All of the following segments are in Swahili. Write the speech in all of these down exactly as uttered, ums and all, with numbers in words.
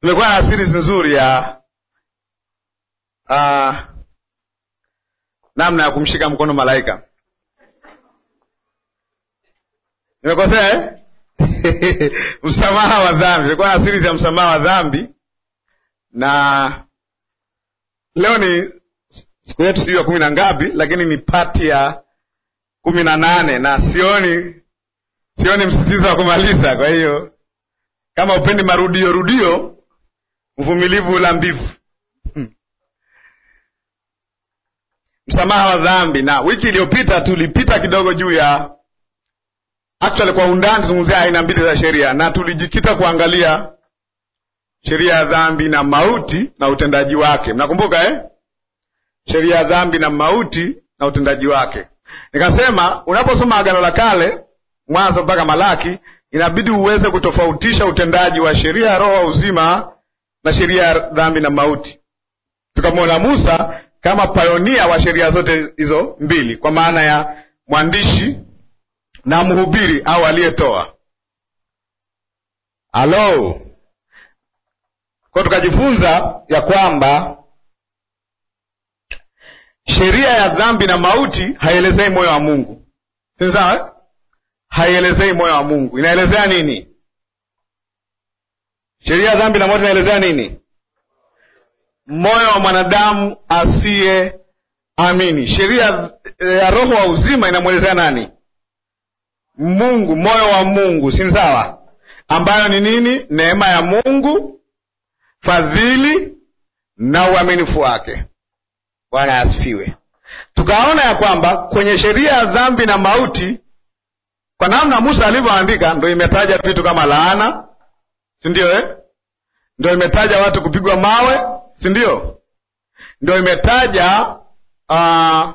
Tumekuwa na series nzuri ya uh, namna ya kumshika mkono malaika. Nimekosea eh? Msamaha wa dhambi. Tumekuwa na series ya msamaha wa dhambi, na leo ni siku yetu sijui ya kumi na ngapi, lakini ni pati ya kumi na nane na sioni sioni msitizo wa kumaliza. Kwa hiyo kama upendi marudio rudio, mvumilivu ula mbivu. hmm. Msamaha wa dhambi. Na wiki iliyopita tulipita kidogo juu ya actually kwa undani tuzungumzia aina mbili za sheria, na tulijikita kuangalia sheria ya dhambi na mauti na utendaji wake. Mnakumbuka eh? Sheria ya dhambi na mauti na utendaji wake. Nikasema unaposoma Agano la Kale Mwanzo mpaka Malaki, inabidi uweze kutofautisha utendaji wa sheria ya roho wa uzima na sheria ya dhambi na mauti. Tukamwona Musa kama pionia wa sheria zote hizo mbili, kwa maana ya mwandishi na mhubiri au aliyetoa. Halo. Kwa tukajifunza ya kwamba sheria ya dhambi na mauti haielezei moyo wa Mungu. Si sawa? Haielezei moyo wa Mungu. Inaelezea nini? Sheria ya dhambi na mauti inaelezea nini? Moyo wa mwanadamu asiye amini. Sheria ya roho wa uzima inamwelezea nani? Mungu, moyo wa Mungu, si sawa? Ambayo ni nini? Neema ya Mungu, fadhili na uaminifu wake. Bwana asifiwe. Tukaona ya kwamba kwenye sheria ya dhambi na mauti, kwa namna Musa alivyoandika, ndio imetaja vitu kama laana, si ndio eh? Ndio imetaja watu kupigwa mawe, si ndio? Ndio imetaja uh,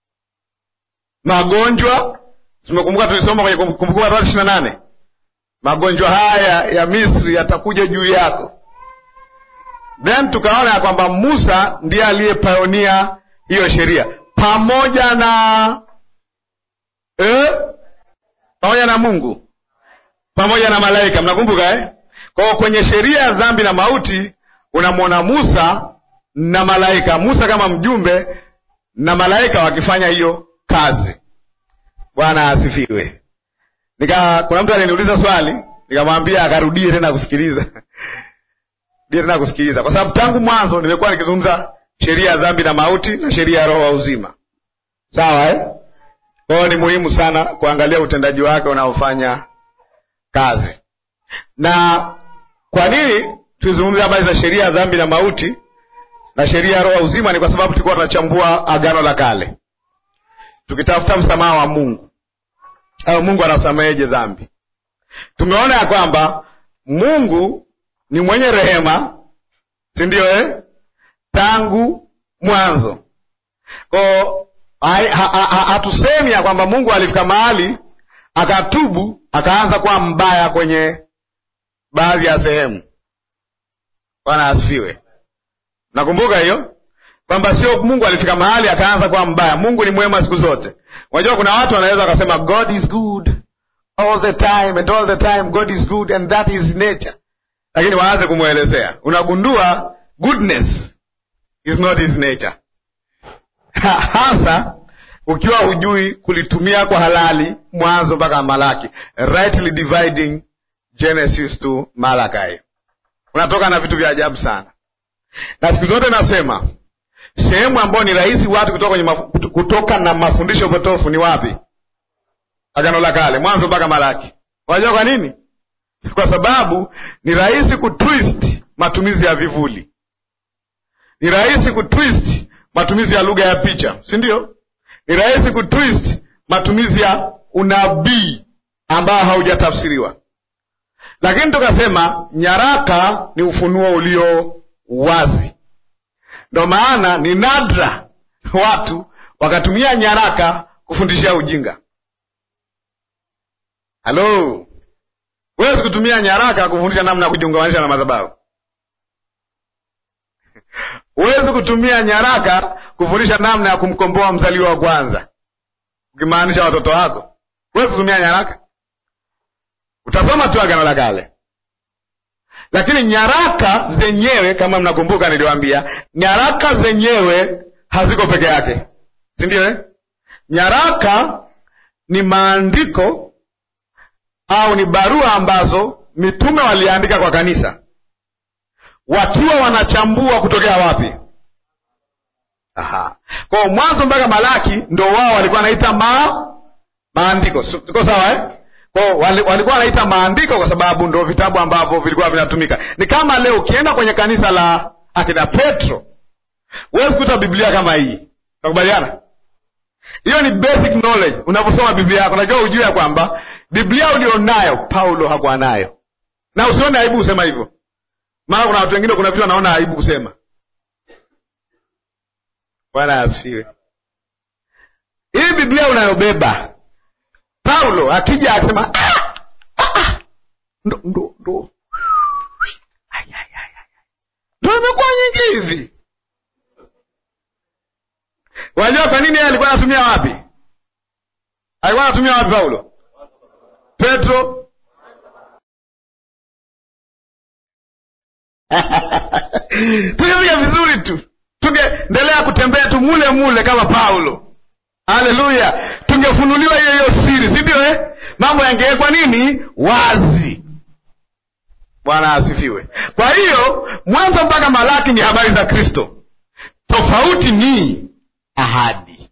magonjwa. Tumekumbuka tulisoma kwenye Kumbukumbu la Torati ishirini na nane. Magonjwa haya ya Misri yatakuja juu yako. Then tukaona ya kwamba Musa ndiye aliyepionia hiyo sheria pamoja na eh? pamoja na Mungu, pamoja na malaika. Mnakumbuka eh? Kwa hiyo kwenye sheria ya dhambi na mauti unamwona Musa na malaika, Musa kama mjumbe na malaika wakifanya hiyo kazi. Bwana asifiwe. Nika kuna mtu aliniuliza swali, nikamwambia akarudie tena kusikiliza. Ndio tena kusikiliza, kwa sababu tangu mwanzo nimekuwa nikizungumza sheria ya dhambi na mauti na sheria ya roho wa uzima. Sawa eh? Kwa hiyo ni muhimu sana kuangalia utendaji wake unaofanya kazi. Na kwa nini tuzungumze habari za sheria ya dhambi na mauti na sheria ya roho wa uzima? Ni kwa sababu tulikuwa tunachambua Agano la Kale, tukitafuta msamaha wa Mungu, au Mungu anasameheje dhambi. Tumeona ya kwamba Mungu ni mwenye rehema, si ndio eh? Tangu mwanzo. Kwa hatusemi ya kwamba Mungu alifika mahali akatubu akaanza kuwa mbaya kwenye baadhi ya sehemu. Bwana asifiwe. Nakumbuka hiyo kwamba sio Mungu alifika mahali akaanza kuwa mbaya. Mungu ni mwema siku zote. Unajua kuna watu wanaweza wakasema God is good all the time, and all the time God is good and that is nature. Lakini waanze kumwelezea, unagundua goodness is not his nature. Hasa ukiwa hujui kulitumia kwa halali Mwanzo mpaka Malaki, rightly dividing Genesis to Malachi, unatoka na vitu vya ajabu sana. Na siku zote nasema sehemu ambayo ni rahisi watu kutoka kwenye mafu, kutoka na mafundisho potofu ni wapi? Agano la Kale, Mwanzo mpaka Malaki. Unajua kwa nini? Kwa sababu ni rahisi kutwist matumizi ya vivuli, ni rahisi kutwist matumizi ya lugha ya picha, si ndio? Ni rahisi kutwist matumizi ya unabii ambao haujatafsiriwa. Lakini tukasema nyaraka ni ufunuo ulio wazi. Ndio maana ni nadra watu wakatumia nyaraka kufundishia ujinga. Halo. Huwezi kutumia nyaraka kufundisha namna ya kujiunganisha na madhabahu. Huwezi kutumia nyaraka kufundisha namna ya kumkomboa mzaliwa wa kwanza, ukimaanisha watoto wako. Huwezi kutumia nyaraka. Utasoma tu Agano la Kale. Lakini nyaraka zenyewe, kama mnakumbuka niliwaambia, nyaraka zenyewe haziko peke yake, si ndio eh? Nyaraka ni maandiko au ni barua ambazo mitume waliandika kwa kanisa wakiwa wanachambua kutokea wapi? Aha. Kwa Mwanzo mpaka Malaki ndo wao walikuwa wanaita ma maandiko. Tuko sawa eh? Kwa walikuwa wanaita maandiko kwa sababu ndo vitabu ambavyo vilikuwa vinatumika. Ni kama leo ukienda kwenye kanisa la akina Petro, huwezi kuta Biblia kama hii. Tunakubaliana? Hiyo ni basic knowledge. Unaposoma Biblia yako unajua ujue kwamba Biblia ulionayo Paulo hakuwa nayo. Na usione aibu kusema hivyo. Maana kuna watu wengine kuna vitu wanaona aibu kusema. Bwana asifiwe. Hii Biblia unayobeba Paulo akija akisema ah, ah, ah, ndo ndo ndo ai ai ai ndo imekuwa nyingi hivi. Wajua kwa nini yeye alikuwa anatumia wapi? Alikuwa anatumia wapi Paulo? Petro. Tukipiga vizuri tu, tungeendelea kutembea tu mule mule kama Paulo. Haleluya. Tungefunuliwa hiyo hiyo siri, si ndio eh? Mambo yangewekwa nini? Wazi. Bwana asifiwe. Kwa hiyo Mwanzo mpaka Malaki ni habari za Kristo. Tofauti ni ahadi.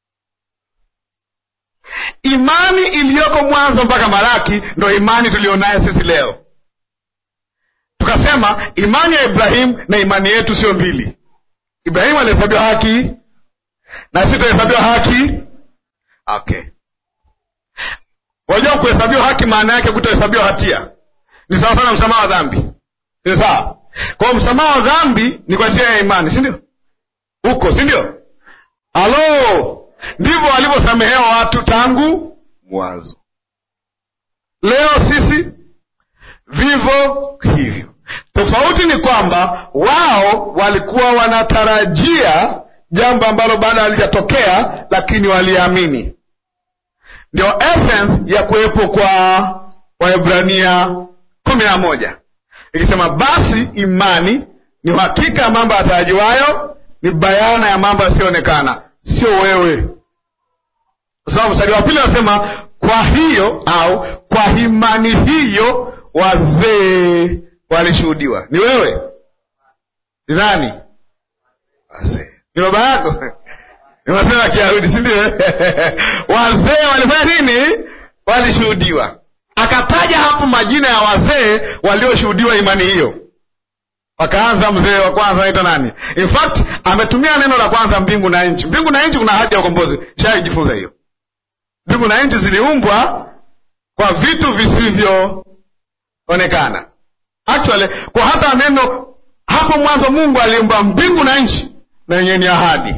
Imani iliyoko Mwanzo mpaka Malaki ndio imani tulionayo sisi leo. Tukasema imani ya Ibrahim na imani yetu sio mbili. Ibrahimu alihesabiwa haki na sisi tuhesabiwa haki. Okay. Wajua kuhesabiwa haki maana yake kutohesabiwa hatia. Ni sawa sana msamaha wa dhambi. Ni sawa. Kwa msamaha wa dhambi ni kwa njia ya imani, si ndio? Huko, si ndio? Halo. Ndivyo walivyosamehewa watu tangu mwanzo. Leo sisi vivyo hivyo. Tofauti ni kwamba wao walikuwa wanatarajia jambo ambalo bado halijatokea, lakini waliamini. Ndio essence ya kuwepo kwa Waebrania kumi na moja. Ikisema basi imani ni uhakika ya mambo yatarajiwayo, ni bayana ya mambo yasiyoonekana. Sio wewe. Kwa sababu mstari wa pili anasema kwa hiyo au kwa imani hiyo wazee walishuhudiwa. Ni wewe? Ni nani? Wazee. Ni baba yako? Ni wazee wa Kiyahudi, si ndio? Wazee walifanya nini? Walishuhudiwa. Akataja hapo majina ya wazee walioshuhudiwa imani hiyo. Wakaanza mzee wa kwanza anaitwa nani? In fact, ametumia neno la kwanza mbingu na nchi. Mbingu na nchi kuna ahadi ya ukombozi. Shajifunza hiyo. Mbingu na nchi ziliumbwa kwa vitu visivyoonekana. Actually, kwa hata neno hapo mwanzo Mungu aliumba mbingu na nchi na yenyewe ni ahadi.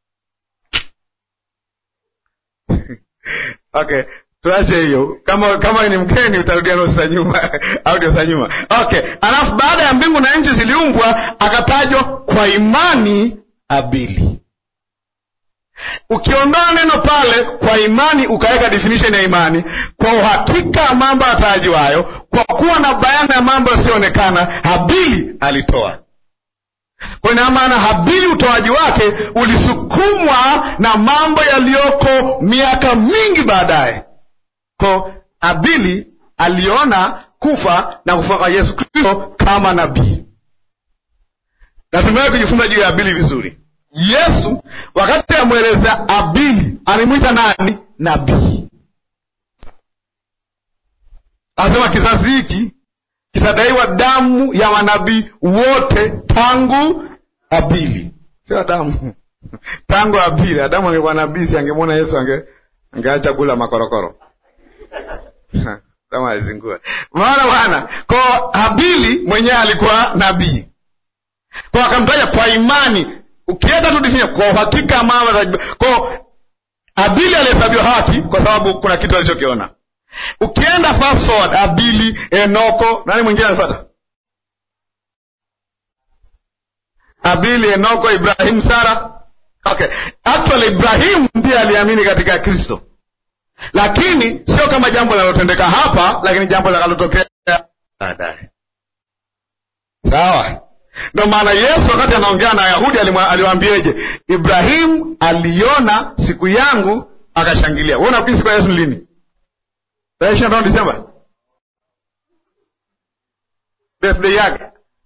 Okay, tuache hiyo. Kama kama ni mgeni utarudia nusu saa nyuma au ndio saa nyuma. Okay, alafu baada ya mbingu na nchi ziliumbwa akatajwa kwa imani Abili. Ukiondoa neno pale kwa imani ukaweka definition ya imani, kwa uhakika mambo yatarajiwayo, kwa kuwa na bayana ya mambo yasiyoonekana, Habili alitoa. Kwa ina maana Habili utoaji wake ulisukumwa na mambo yaliyoko miaka mingi baadaye. Kwa Habili aliona kufa na kufa kwa Yesu Kristo kama nabii. Na tumewahi kujifunza juu ya Habili vizuri. Yesu wakati amweleza Habili alimwita nani? Nabii. Anasema kizazi hiki kitadaiwa damu ya manabii wote tangu Habili. Sio damu. Tangu Habili. Adamu angekuwa nabii, si angemwona Yesu ange angeacha kula makorokoro. Kama alizingua. Maana bwana, kwa Habili mwenyewe alikuwa nabii. Kwa akamtaja kwa imani. Ukienda tu define kwa uhakika mama kwa Habili alihesabiwa haki kwa sababu kuna kitu alichokiona. Ukienda fast forward Habili, Enoko, nani mwingine anafuata? Habili, Enoko, Ibrahim, Sara. Okay. Actually Ibrahim ndiye aliamini katika Kristo. Lakini sio kama jambo linalotendeka hapa, lakini jambo linalotokea baadaye. Ndio maana Yesu wakati anaongea na Wayahudi aliwaambieje? Ibrahimu aliona siku yangu akashangilia. Wewe unafikiri siku ya Yesu lini? Tarehe ishirini na tano Disemba, birthday yake.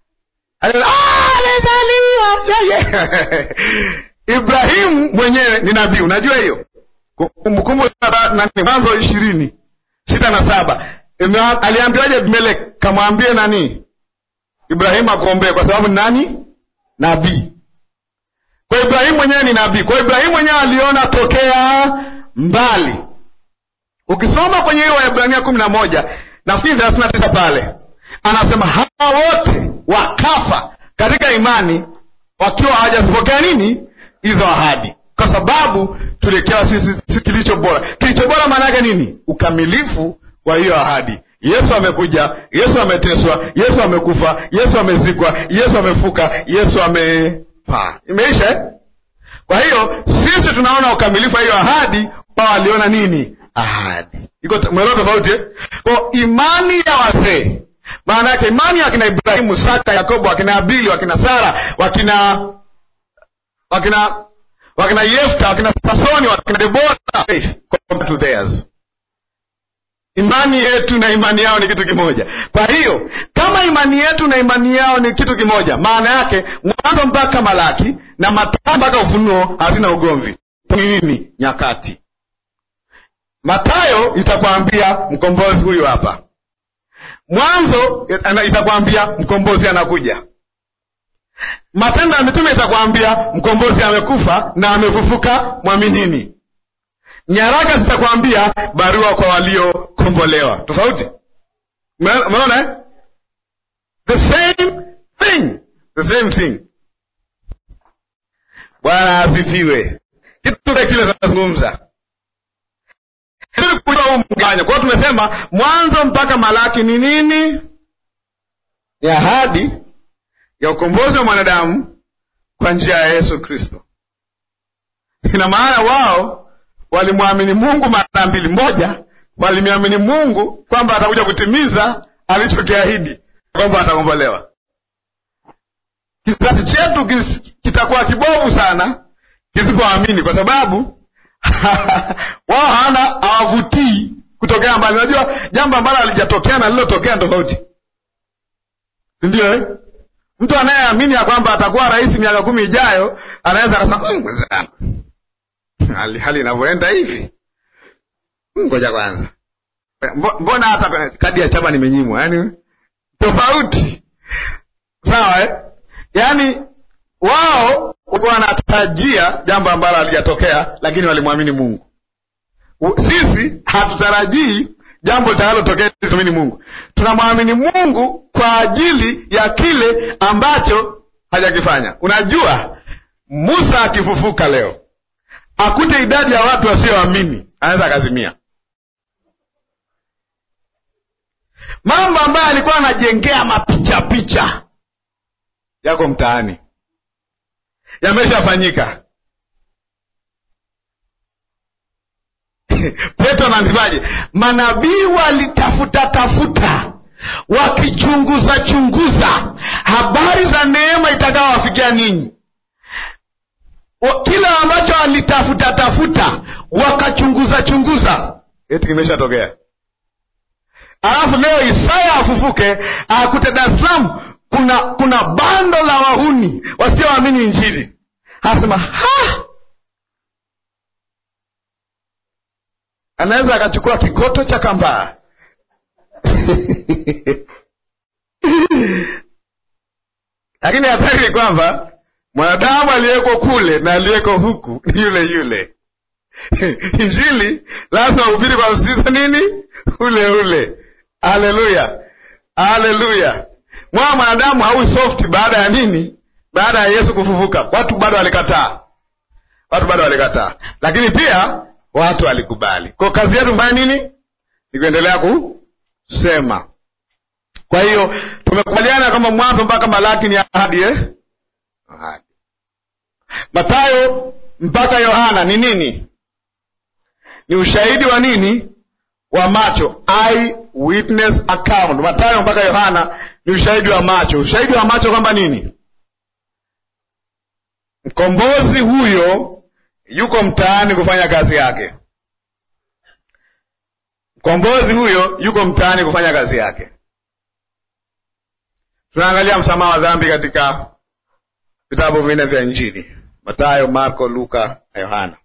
Ibrahimu mwenyewe ni nabii, unajua hiyo? Kumbukumbu na Mwanzo ishirini sita na saba aliambiwaje Abimeleki? Kamwambie nani? Ibrahimu akuombee, kwa sababu ni nani? Nabii. Kwa Ibrahimu mwenyewe ni nabii. Kwa Ibrahimu mwenyewe aliona tokea mbali. Ukisoma kwenye hiyo Waebrania kumi na moja nafikiri thelathini na tisa pale anasema hawa wote wakafa katika imani wakiwa hawajazipokea nini? Hizo ahadi. Kwa sababu tuliwekewa sisi si kilicho bora. Kilicho bora maana yake nini? Ukamilifu wa hiyo ahadi. Yesu amekuja, Yesu ameteswa, Yesu amekufa, Yesu amezikwa, Yesu amefuka, Yesu amepaa. Imeisha eh? Kwa hiyo sisi tunaona ukamilifu wa hiyo ahadi, wao waliona nini? Ahadi. Iko mwelewa tofauti eh? Kwa imani ya wazee, maana yake imani ya kina Ibrahimu, Saka, Yakobo, wakina Abili, wakina Sara, wakina wakina wakina Yefta, wakina Samsoni, wakina Debora, compared to theirs. Imani yetu na imani yao ni kitu kimoja. Kwa hiyo kama imani yetu na imani yao ni kitu kimoja, maana yake Mwanzo mpaka Malaki na Mathayo mpaka Ufunuo hazina ugomvi. Ni nini? Nyakati. Mathayo itakwambia mkombozi huyu hapa. Mwanzo itakwambia mkombozi anakuja. Matendo ya Mitume itakwambia mkombozi amekufa na amefufuka, mwaminini. Nyaraka zitakwambia barua kwa waliokombolewa. Tofauti? Umeona eh? The same thing. The same thing. Bwana asifiwe. Kitu kile kile tunazungumza. Ili kujua huu mganyo. Kwa hiyo tumesema Mwanzo mpaka Malaki ni nini? Ni ahadi ya ukombozi wa mwanadamu kwa njia ya Yesu Kristo. Ina maana wao walimwamini Mungu mara mbili. Moja, walimwamini Mungu kwamba atakuja kutimiza alichokiahidi kwamba atakombolewa. Kizazi chetu kitakuwa kibovu sana kisipoamini, kwa sababu wao hana hawavutii kutokea mbali. Unajua jambo ambalo halijatokea na lililotokea tofauti, si ndio eh? Mtu anayeamini ya kwamba atakuwa rais miaka kumi ijayo anaweza akasema mwenzangu, hali hali inavyoenda hivi, ngoja kwanza, mbona hata kadi ya chama nimenyimwa? Yaani tofauti, sawa eh? Yaani wao wanatarajia jambo ambalo halijatokea, lakini walimwamini Mungu. Sisi hatutarajii jambo litakalotokea tuamini Mungu. Tunamwamini Mungu kwa ajili ya kile ambacho hajakifanya. Unajua Musa akifufuka leo akute idadi ya watu wasioamini, anaweza akazimia. Mambo ambayo alikuwa anajengea mapicha picha yako mtaani yameshafanyika. Petro anasemaje? Manabii walitafuta tafuta, wakichunguza chunguza habari za neema itakayowafikia ninyi. Kila ambacho walitafuta tafuta, wakachunguza chunguza, eti kimeshatokea. Alafu leo Isaya afufuke akute Dar es Salaam kuna kuna bando la wahuni wasioamini Injili. Hasema ha, anaweza akachukua kikoto cha kambaa lakini hatari ni kwamba mwanadamu aliyeko kule na aliyeko huku ni yule yule. Injili lazima uhubiri kwa msisitizo nini? Ule ule. Haleluya, haleluya. Mwa mwanadamu haui soft baada ya nini? Baada ya Yesu kufufuka. Watu bado walikataa, watu bado walikataa, lakini pia watu walikubali. Kwa kazi yetu fanya nini? Ni kuendelea kusema. Kwa hiyo tumekubaliana kama Mwanzo mpaka Malaki ni ahadi eh? Ahadi. Mathayo mpaka Yohana ni nini? Ni ushahidi wa nini? Wa macho, eye witness account. Mathayo mpaka Yohana ni ushahidi wa macho. Ushahidi wa macho kwamba nini? Mkombozi huyo yuko mtaani kufanya kazi yake. Mkombozi huyo yuko mtaani kufanya kazi yake. Tunaangalia msamaha wa dhambi katika vitabu vinne vya Injili: Mathayo, Marko, Luka na Yohana.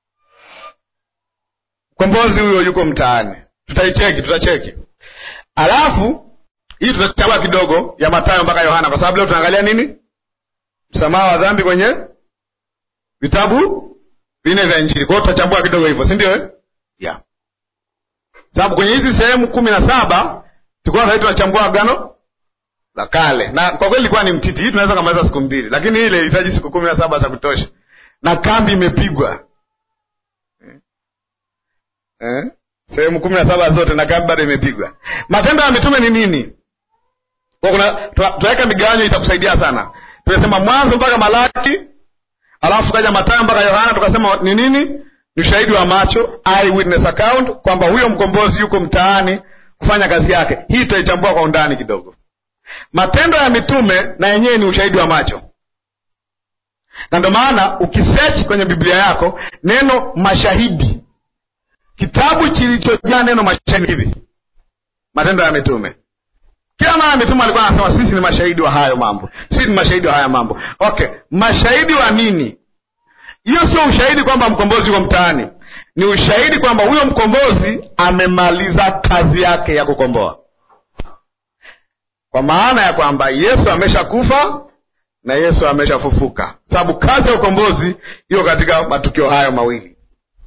Mkombozi huyo yuko mtaani. Tutaicheki, tutacheki. Alafu hii tutachagua kidogo ya Mathayo mpaka Yohana, kwa sababu leo tunaangalia nini? Msamaha wa dhambi kwenye vitabu vinne vya Injili. Kwa hiyo tutachambua kidogo hivyo, si ndio eh? Yeah. Sababu kwenye hizi sehemu kumi na saba tulikuwa sasa tunachambua agano la kale. Na kwa kweli ilikuwa ni mtiti. Hii tunaweza kumaliza siku mbili, lakini ile ilihitaji siku kumi na saba za kutosha. Na kambi imepigwa. Eh? Eh? Sehemu kumi na saba zote na kambi bado imepigwa. Matendo ya Mitume ni nini? Kwa kuna tuweka migawanyo itakusaidia sana. Tumesema Mwanzo mpaka Malaki, alafu kaja Mathayo mpaka Yohana, tukasema ni nini? Ni ushahidi wa macho, eye witness account, kwamba huyo mkombozi yuko mtaani kufanya kazi yake. Hii tutaichambua kwa undani kidogo. Matendo ya Mitume na yenyewe ni ushahidi wa macho. Na ndio maana ukisearch kwenye Biblia yako neno mashahidi, kitabu kilichojaa neno mashahidi hivi, Matendo ya Mitume. Kila mara Mitume alikuwa anasema sisi ni mashahidi wa hayo mambo. Sisi ni mashahidi wa haya mambo. Okay, mashahidi wa nini? Hiyo sio ushahidi kwamba mkombozi yuko mtaani. Ni ushahidi kwamba huyo mkombozi amemaliza kazi yake ya kukomboa. Kwa maana ya kwamba Yesu ameshakufa na Yesu ameshafufuka. Sababu kazi ya ukombozi hiyo katika matukio hayo mawili.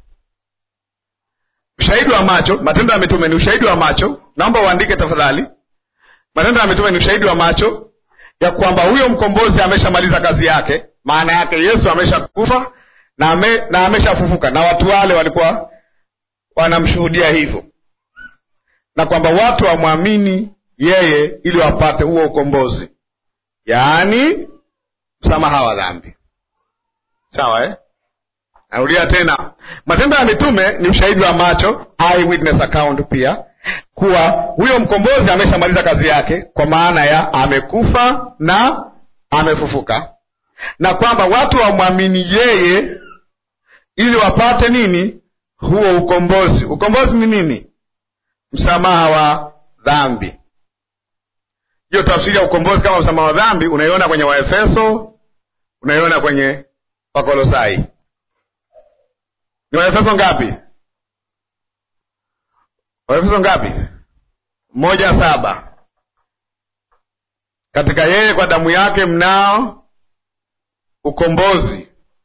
Ushahidi wa macho, Matendo ya Mitume ni ushahidi wa macho. Naomba uandike tafadhali. Matendo ya Mitume ni ushahidi wa macho ya kwamba huyo mkombozi ameshamaliza kazi yake. Maana yake Yesu ameshakufa na ame, na ameshafufuka, na watu wale walikuwa wanamshuhudia hivyo. Na kwamba watu wamwamini yeye ili wapate huo ukombozi. Yaani msamaha wa dhambi. Sawa eh? Narudia tena. Matendo ya Mitume ni ushahidi wa macho, eye witness account pia, kuwa huyo mkombozi ameshamaliza kazi yake, kwa maana ya amekufa na amefufuka. Na kwamba watu wamwamini yeye ili wapate nini? Huo ukombozi. Ukombozi ni nini? Msamaha wa dhambi. Hiyo tafsiri ya ukombozi kama msamaha wa dhambi unaiona kwenye Waefeso, unaiona kwenye Wakolosai. Ni Waefeso ngapi? Waefeso ngapi? Moja saba. Katika yeye kwa damu yake mnao ukombozi,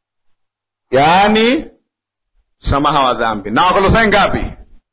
yaani msamaha wa dhambi. Na Wakolosai ngapi?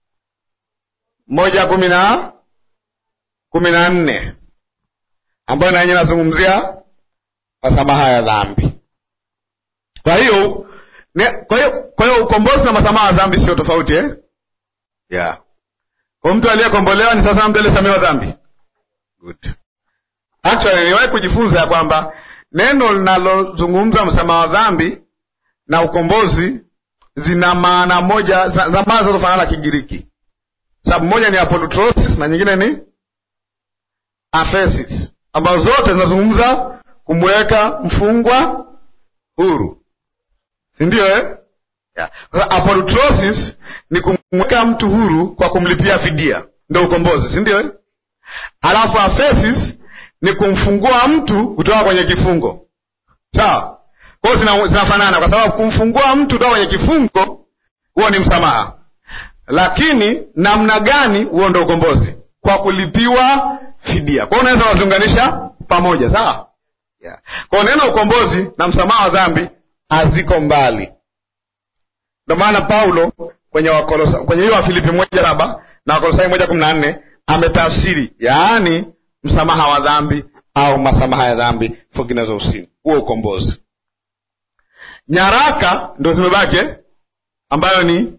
Moja kumi na kumi na nne, ambayo na yenye nazungumzia msamaha ya dhambi. Kwa hiyo kwa hiyo kwa hiyo ukombozi na msamaha wa dhambi sio tofauti eh? Yeah. Kwa mtu aliyekombolewa ni sasa mtu aliyesamehewa dhambi. Good. Actually niwahi kujifunza ya kwamba neno linalozungumza msamaha wa dhambi na ukombozi zina maana moja, za maana zinazofanana Kigiriki. Sababu moja ni apolutrosis na nyingine ni aphesis, ambazo zote zinazungumza kumweka mfungwa huru. Si ndio eh? Yeah. Kwa apolutrosis ni kumweka mtu huru kwa kumlipia fidia, ndio ukombozi, si ndio eh? Alafu aphesis ni kumfungua mtu kutoka kwenye kifungo. Sawa? Kwa hiyo zinafanana kwa sababu kumfungua mtu kutoka kwenye kifungo huo ni msamaha. Lakini namna gani huo ndio ukombozi? Kwa kulipiwa fidia. Kwa hiyo unaweza kuziunganisha pamoja, sawa? Yeah. Kwa neno ukombozi na msamaha wa dhambi haziko mbali. Ndio maana Paulo kwenye Wakolosai, kwenye hiyo Wafilipi moja saba na Wakolosai moja kumi na nne ametafsiri, yaani msamaha wa dhambi au masamaha ya dhambi, forgiveness of sin, huo ukombozi. Nyaraka ndio zimebaki ambayo ni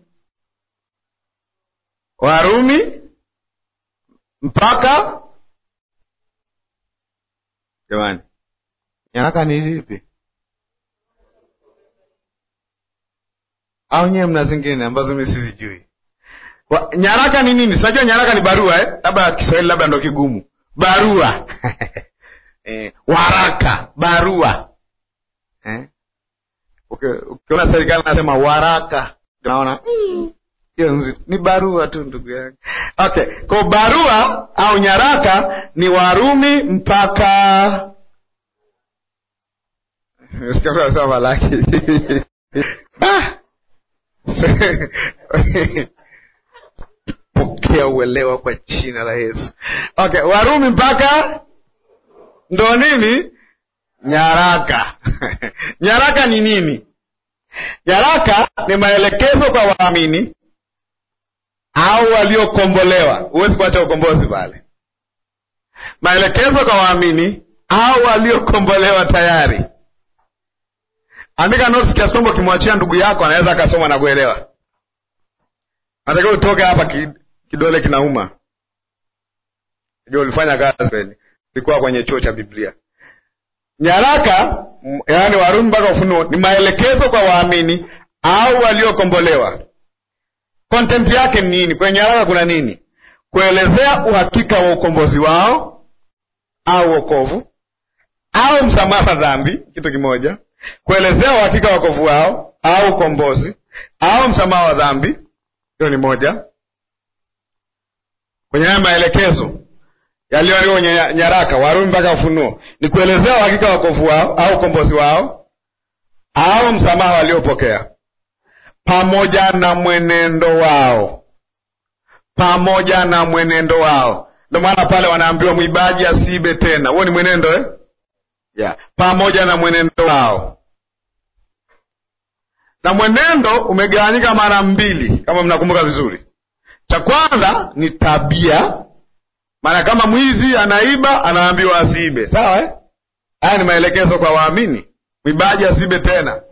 Warumi mpaka jamani, nyaraka ni hizi ipi? Au nyewe mna zingine ambazo mimi sizijui? Nyaraka ni nini? Sijua nyaraka ni barua eh? Labda Kiswahili labda ndo kigumu. Barua. eh, waraka, barua. Eh? Ukiona serikali nasema waraka, unaona hiyo mm. ni barua tu ndugu yangu. Okay, kwa barua au nyaraka ni Warumi mpaka Sikia sawa laki. Ah. Pokea uelewa kwa jina la Yesu. Okay, Warumi mpaka ndo nini? Nyaraka. Nyaraka ni nini? Nyaraka ni maelekezo kwa waamini au waliokombolewa. Huwezi kuacha ukombozi pale. Maelekezo kwa waamini au waliokombolewa tayari. Andika notes kiasi kwamba ukimwachia ndugu yako anaweza akasoma na kuelewa. Nataka utoke hapa kidole kinauma. Ndio ulifanya kazi kweli. Ulikuwa kwenye chuo cha Biblia. Nyaraka, yaani Warumi mpaka Ufunuo, ni maelekezo kwa waamini au waliokombolewa. Content yake ni nini? Kwenye nyaraka kuna nini? Kuelezea uhakika wa ukombozi wao au wokovu au msamaha dhambi, kitu kimoja. Kuelezea uhakika wa wokovu wao au ukombozi au msamaha wa dhambi, hiyo ni moja. Kwenye haya maelekezo yaliyoandikwa kwenye nyaraka Warumi mpaka Ufunuo ni kuelezea uhakika wa wokovu wao au ukombozi wao au msamaha waliopokea, pamoja na mwenendo wao. Pamoja na mwenendo wao. Ndio maana pale wanaambiwa mwibaji asiibe tena. Huo ni mwenendo eh? Yeah. Pamoja na mwenendo wao. Na mwenendo umegawanyika mara mbili kama mnakumbuka vizuri. Cha kwanza ni tabia. Maana kama mwizi anaiba anaambiwa asiibe. Sawa eh? Haya ni maelekezo kwa waamini. Mwibaji asiibe tena.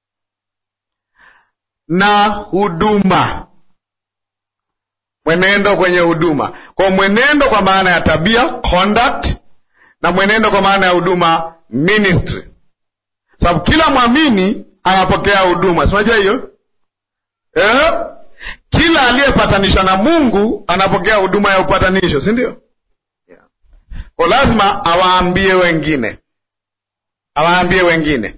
Na huduma. Mwenendo kwenye huduma. Kwa mwenendo kwa maana ya tabia, conduct, na mwenendo kwa maana ya huduma, ministry. Sababu kila mwamini anapokea huduma. Si unajua hiyo? Eh? Kila aliyepatanisha na Mungu anapokea huduma ya upatanisho, si ndio? Yeah. Kwa lazima awaambie wengine. Awaambie wengine.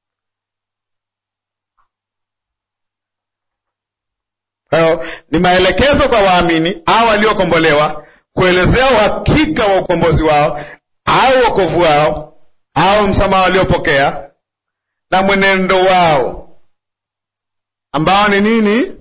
Kwa hiyo ni maelekezo kwa waamini au waliokombolewa kuelezea uhakika wa ukombozi wao au wokovu wao au msamaha waliopokea na mwenendo wao ambao ni nini?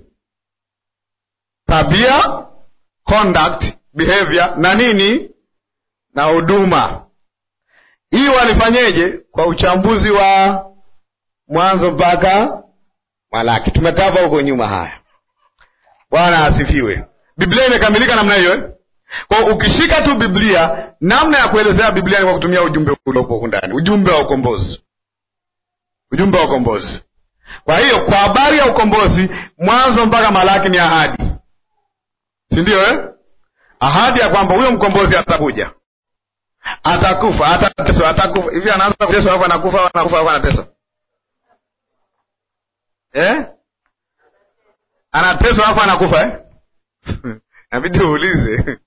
Tabia, conduct, behavior, na nini? Na huduma. Hii walifanyeje? Kwa uchambuzi wa Mwanzo mpaka Malaki. Tumekava huko nyuma haya. Bwana asifiwe. Biblia imekamilika namna hiyo eh? Kwa ukishika tu Biblia, namna ya kuelezea Biblia ni kwa kutumia ujumbe uliopo ndani, ujumbe wa ukombozi. Ujumbe wa ukombozi. Kwa hiyo kwa habari ya ukombozi, Mwanzo mpaka Malaki ni ahadi. Si ndio eh? Ahadi ya kwamba huyo mkombozi atakuja. Atakufa, atateswa, atakufa. Hivi anaanza kuteswa hapo anakufa, anakufa hapo anateswa. Eh? Anateswa hapo anakufa eh? Inabidi uulize.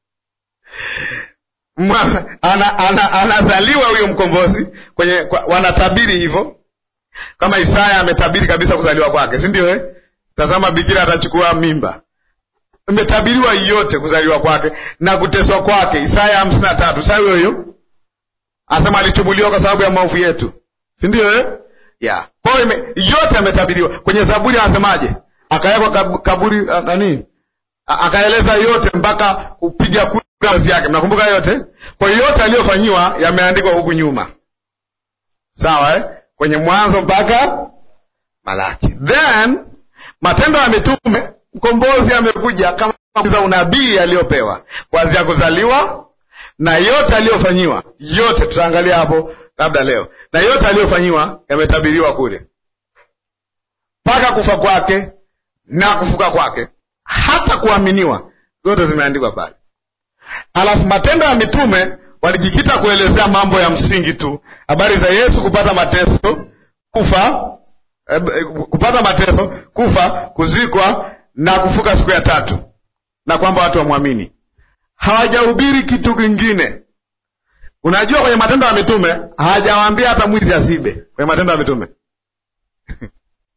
ana ana anazaliwa huyo mkombozi kwenye kwa, wanatabiri hivyo. Kama Isaya ametabiri kabisa kuzaliwa kwake, si ndio eh? Tazama bikira atachukua mimba. Imetabiriwa yote kuzaliwa kwake na kuteswa kwake. Isaya hamsini na tatu. Sasa huyo huyo asema alichubuliwa kwa sababu ya maovu yetu. Si ndio eh? Yeah. Kwa hiyo yote ametabiriwa. Kwenye Zaburi anasemaje? Akawekwa kaburi nani? Akaeleza yote mpaka kupiga kura kazi yake. Mnakumbuka yote? Kwa hiyo yote aliyofanyiwa yameandikwa huku nyuma. Sawa eh? Kwenye Mwanzo mpaka Malaki. Then Matendo ya Mitume, mkombozi amekuja kama za unabii aliyopewa kuanzia kuzaliwa na yote aliyofanyiwa. Yote tutaangalia hapo labda leo. Na yote aliyofanyiwa yametabiriwa kule. Mpaka kufa kwake na kufuka kwake, hata kuaminiwa, zote zimeandikwa pale. Alafu Matendo ya Mitume walijikita kuelezea mambo ya msingi tu. Habari za Yesu kupata mateso, kufa, eh, kupata mateso, kufa, kuzikwa na kufuka siku ya tatu. Na kwamba watu wamwamini. Hawajahubiri kitu kingine. Unajua kwenye Matendo ya Mitume hawajawaambia hata mwizi asibe. Kwenye Matendo ya Mitume.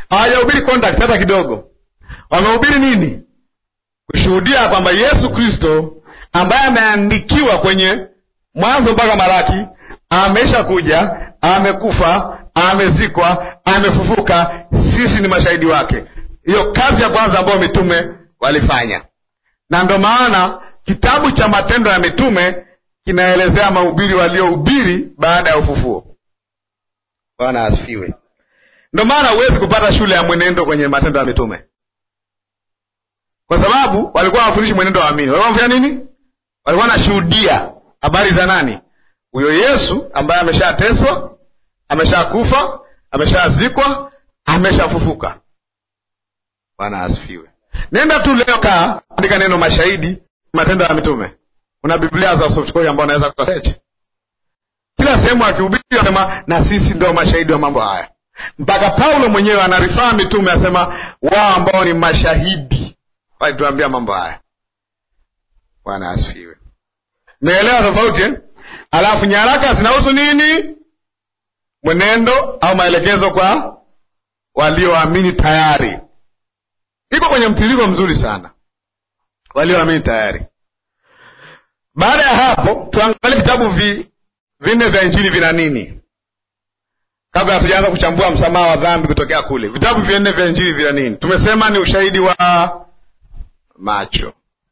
Hawajahubiri contact hata kidogo. Wamehubiri nini? Kushuhudia kwamba Yesu Kristo ambaye ameandikiwa kwenye Mwanzo mpaka Malaki amesha kuja, amekufa, amezikwa, amefufuka, sisi ni mashahidi wake. Hiyo kazi ya kwanza ambayo mitume walifanya. Na ndio maana kitabu cha Matendo ya Mitume kinaelezea mahubiri waliohubiri baada ya ufufuo. Bwana asifiwe. Ndio maana huwezi kupata shule ya mwenendo kwenye Matendo ya Mitume, kwa sababu walikuwa hawafundishi mwenendo wa waamini. Walikuwa wanafanya nini? Walikuwa wanashuhudia habari za nani? Huyo Yesu ambaye ameshateswa, ameshakufa, ameshazikwa, ameshafufuka. Bwana asifiwe. Nenda tu leo kaa andika neno mashahidi Matendo ya Mitume. Kuna Biblia za soft copy ambazo unaweza kusearch. Kila sehemu akihubiri anasema na sisi ndio mashahidi wa mambo haya. Mpaka Paulo mwenyewe anarifaa mitume asema wao ambao ni mashahidi walituambia mambo haya. Bwana asifiwe. Umeelewa tofauti eh? Alafu nyaraka zinahusu nini? Mwenendo au maelekezo kwa walioamini tayari. Iko kwenye mtiririko mzuri sana. Walioamini tayari. Baada ya hapo tuangalie vitabu vi, vinne vya Injili vina nini? Kabla hatujaanza kuchambua msamaha wa dhambi kutokea kule. Vitabu vinne vya Injili vina nini? Tumesema ni ushahidi wa macho.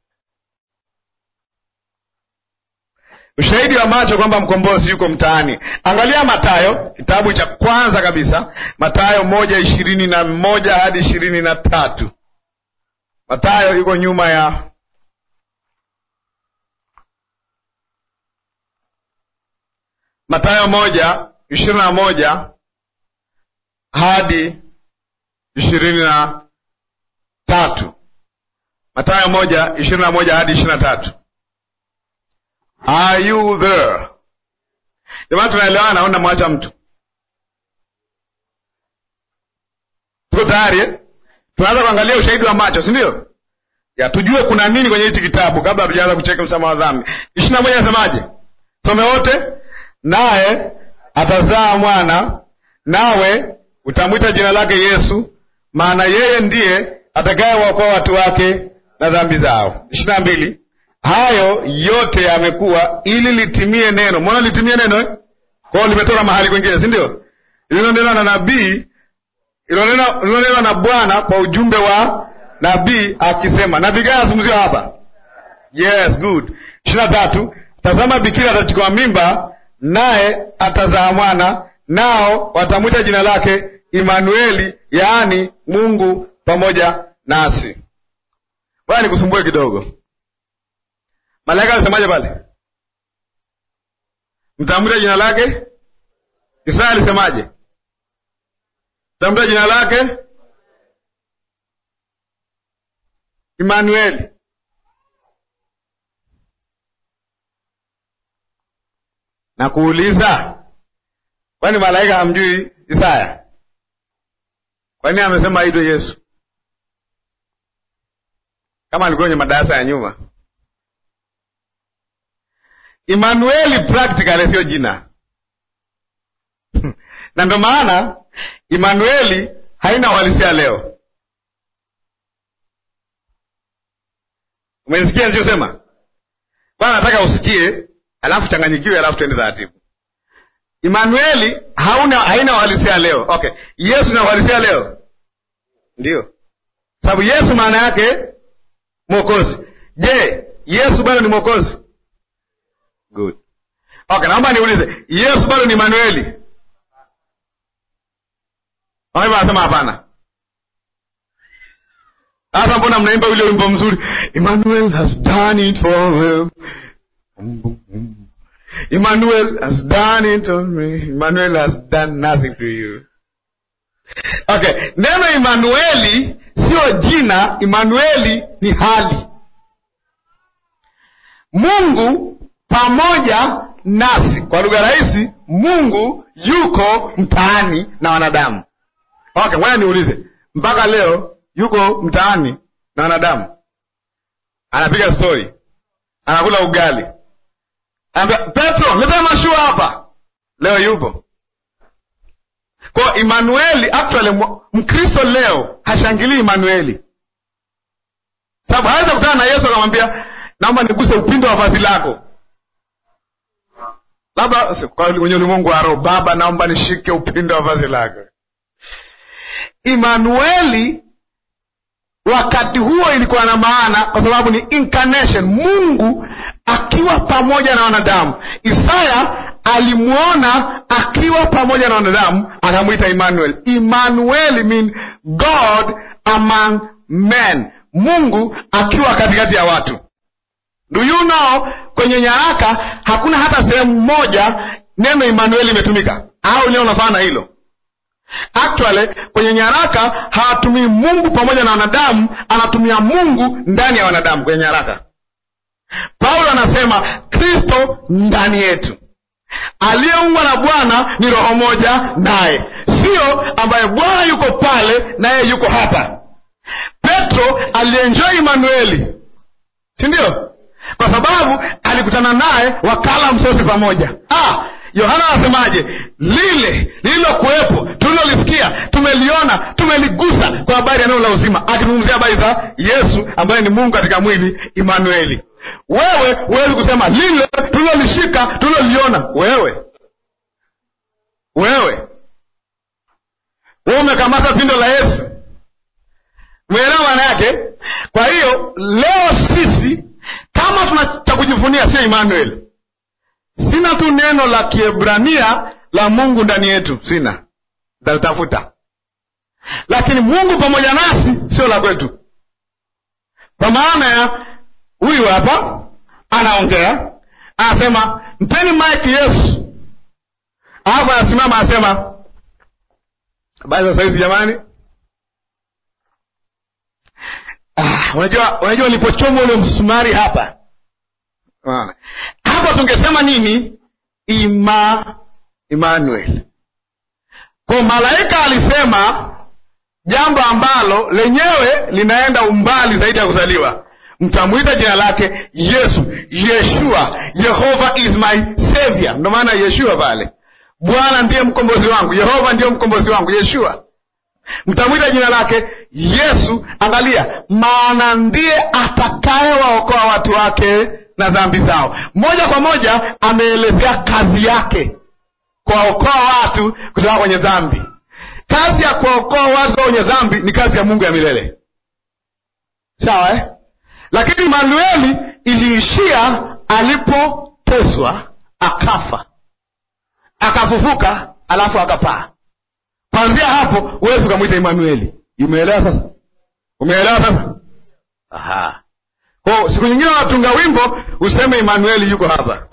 Ushahidi wa macho kwamba mkombozi yuko mtaani. Angalia Mathayo, kitabu cha kwanza kabisa, Mathayo moja ishirini na moja hadi ishirini na tatu. Mathayo yuko nyuma ya Mathayo moja ishirini na moja hadi ishirini na tatu. Mathayo moja ishirini na moja hadi ishirini na tatu. Are you there? Jamani, tunaelewana? Naona mwacha mtu. Tuko tayari eh? Tunaanza kuangalia ushahidi wa macho, si ndio? Ya tujue kuna nini kwenye hichi kitabu kabla hatujaanza kucheka msamaha wa dhambi. ishirini na moja nasemaje? Some wote. Naye atazaa mwana, nawe utamwita jina lake Yesu, maana yeye ndiye atakayewaokoa watu wake na dhambi zao. ishirini na mbili. Hayo yote yamekuwa ili litimie neno. Mbona litimie neno eh? Kwa hiyo limetoka mahali kwingine, si ndio? Ilionenwa na nabii, ilionenwa na Bwana kwa ujumbe wa nabii akisema. Nabii gani anazungumziwa hapa? Yes, good. ishirini na tatu. Tazama bikira atachukua mimba, naye atazaa mwana, nao watamwita jina lake Imanueli, yaani Mungu pamoja nasi. Bwana nikusumbue kidogo. Malaika alisemaje pale? Mtamwita jina lake? Isaya alisemaje? Mtamwita jina lake Imanueli. Na kuuliza, kwani malaika hamjui Isaya? Kwani amesema aitwe Yesu? Kama alikuwa kwenye madarasa ya nyuma. Imanueli practically sio jina. Na ndio maana Imanueli haina uhalisia leo. Umesikia nilichosema? Bwana nataka usikie, alafu changanyikiwe, alafu tuende taratibu. Imanueli hauna haina uhalisia leo. Okay. Yesu na uhalisia leo. Ndio. Sababu Yesu maana yake Mwokozi. Je, Yesu bado ni Mwokozi? Good. Okay, naomba niulize, Yesu bado ni Imanueli? Wao wanasema hapana. Hata mbona mnaimba ule wimbo mzuri, Emmanuel has done it for them. Emmanuel has done it on me. Emmanuel has done nothing to you. Okay, neno Emmanueli sio jina, Emmanueli ni hali. Mungu pamoja nasi. Kwa lugha rahisi, Mungu yuko mtaani na wanadamu. Okay, ngoja niulize. Mpaka leo yuko mtaani na wanadamu? Anapiga story, anakula ugali, anambia Petro, leta mashua hapa. Leo yupo? Kwa Emmanueli, actually Mkristo leo hashangilii Emmanueli. Sababu hawezi kukutana na Yesu akamwambia naomba niguse upindo wa vazi lako. Labda kwa ulimwengu wa roho, Baba naomba nishike upindo wa vazi lako. Emmanueli wakati huo ilikuwa na maana kwa sababu ni incarnation, Mungu akiwa pamoja na wanadamu. Isaya alimuona akiwa pamoja na wanadamu, anamuita Emmanuel. Emmanuel mean God among men, Mungu akiwa katikati ya watu. Do you know, kwenye nyaraka hakuna hata sehemu moja neno Emmanuel imetumika, au leo unafanya hilo? Actually kwenye nyaraka hawatumii Mungu pamoja na wanadamu, anatumia Mungu ndani ya wanadamu kwenye nyaraka. Paulo anasema Kristo ndani yetu, aliyeungwa na Bwana ni roho moja naye, sio ambaye Bwana yuko pale na yeye yuko hapa. Petro alienjoy Emmanueli, si ndio? Kwa sababu alikutana naye wakala msosi pamoja. Ah, Yohana anasemaje? Lile lililokuwepo, tulilolisikia, tumeliona, tumeligusa kwa habari ya neno la uzima, akizungumzia habari za Yesu ambaye ni Mungu katika mwili, Emmanueli. Wewe huwezi kusema lile tulilolishika, tuliloliona. Wewe wewe wewe umekamata pindo la Yesu. Umeelewa maana yake? Kwa hiyo leo sisi kama tuna cha kujivunia sio Emmanuel. Sina tu neno la Kiebrania la Mungu ndani yetu, sina. Dalitafuta. Lakini Mungu pamoja nasi sio la kwetu. Kwa maana ya huyu hapa anaongea, anasema mpeni mic Yesu. Hapa anasimama anasema habari za saizi jamani. Ah, unajua unajua nilipochoma ule msumari hapa. Unaona? Hapo tungesema nini? Ima Emmanuel. Kwa malaika alisema jambo ambalo lenyewe linaenda umbali zaidi ya kuzaliwa. Mtamuita jina lake Yesu, Yeshua, Yehova is my savior. Ndio maana Yeshua pale. Bwana ndiye mkombozi wangu, Yehova ndiye mkombozi wangu, Yeshua. Mtamuita jina lake Yesu, angalia, maana ndiye atakaye waokoa watu wake na dhambi zao. Moja kwa moja ameelezea kazi yake, kuwaokoa watu kutoka kwenye dhambi. Kazi ya kuwaokoa watu kutoka kwenye dhambi ni kazi ya Mungu ya milele. Sawa eh? Lakini Emmanueli iliishia alipoteswa, akafa, akafufuka, alafu akapaa. Kuanzia hapo huwezi kumwita Emmanueli. Umeelewa sasa? Umeelewa sasa? Aha. Kwa siku nyingine watunga wimbo useme Emmanueli yuko hapa.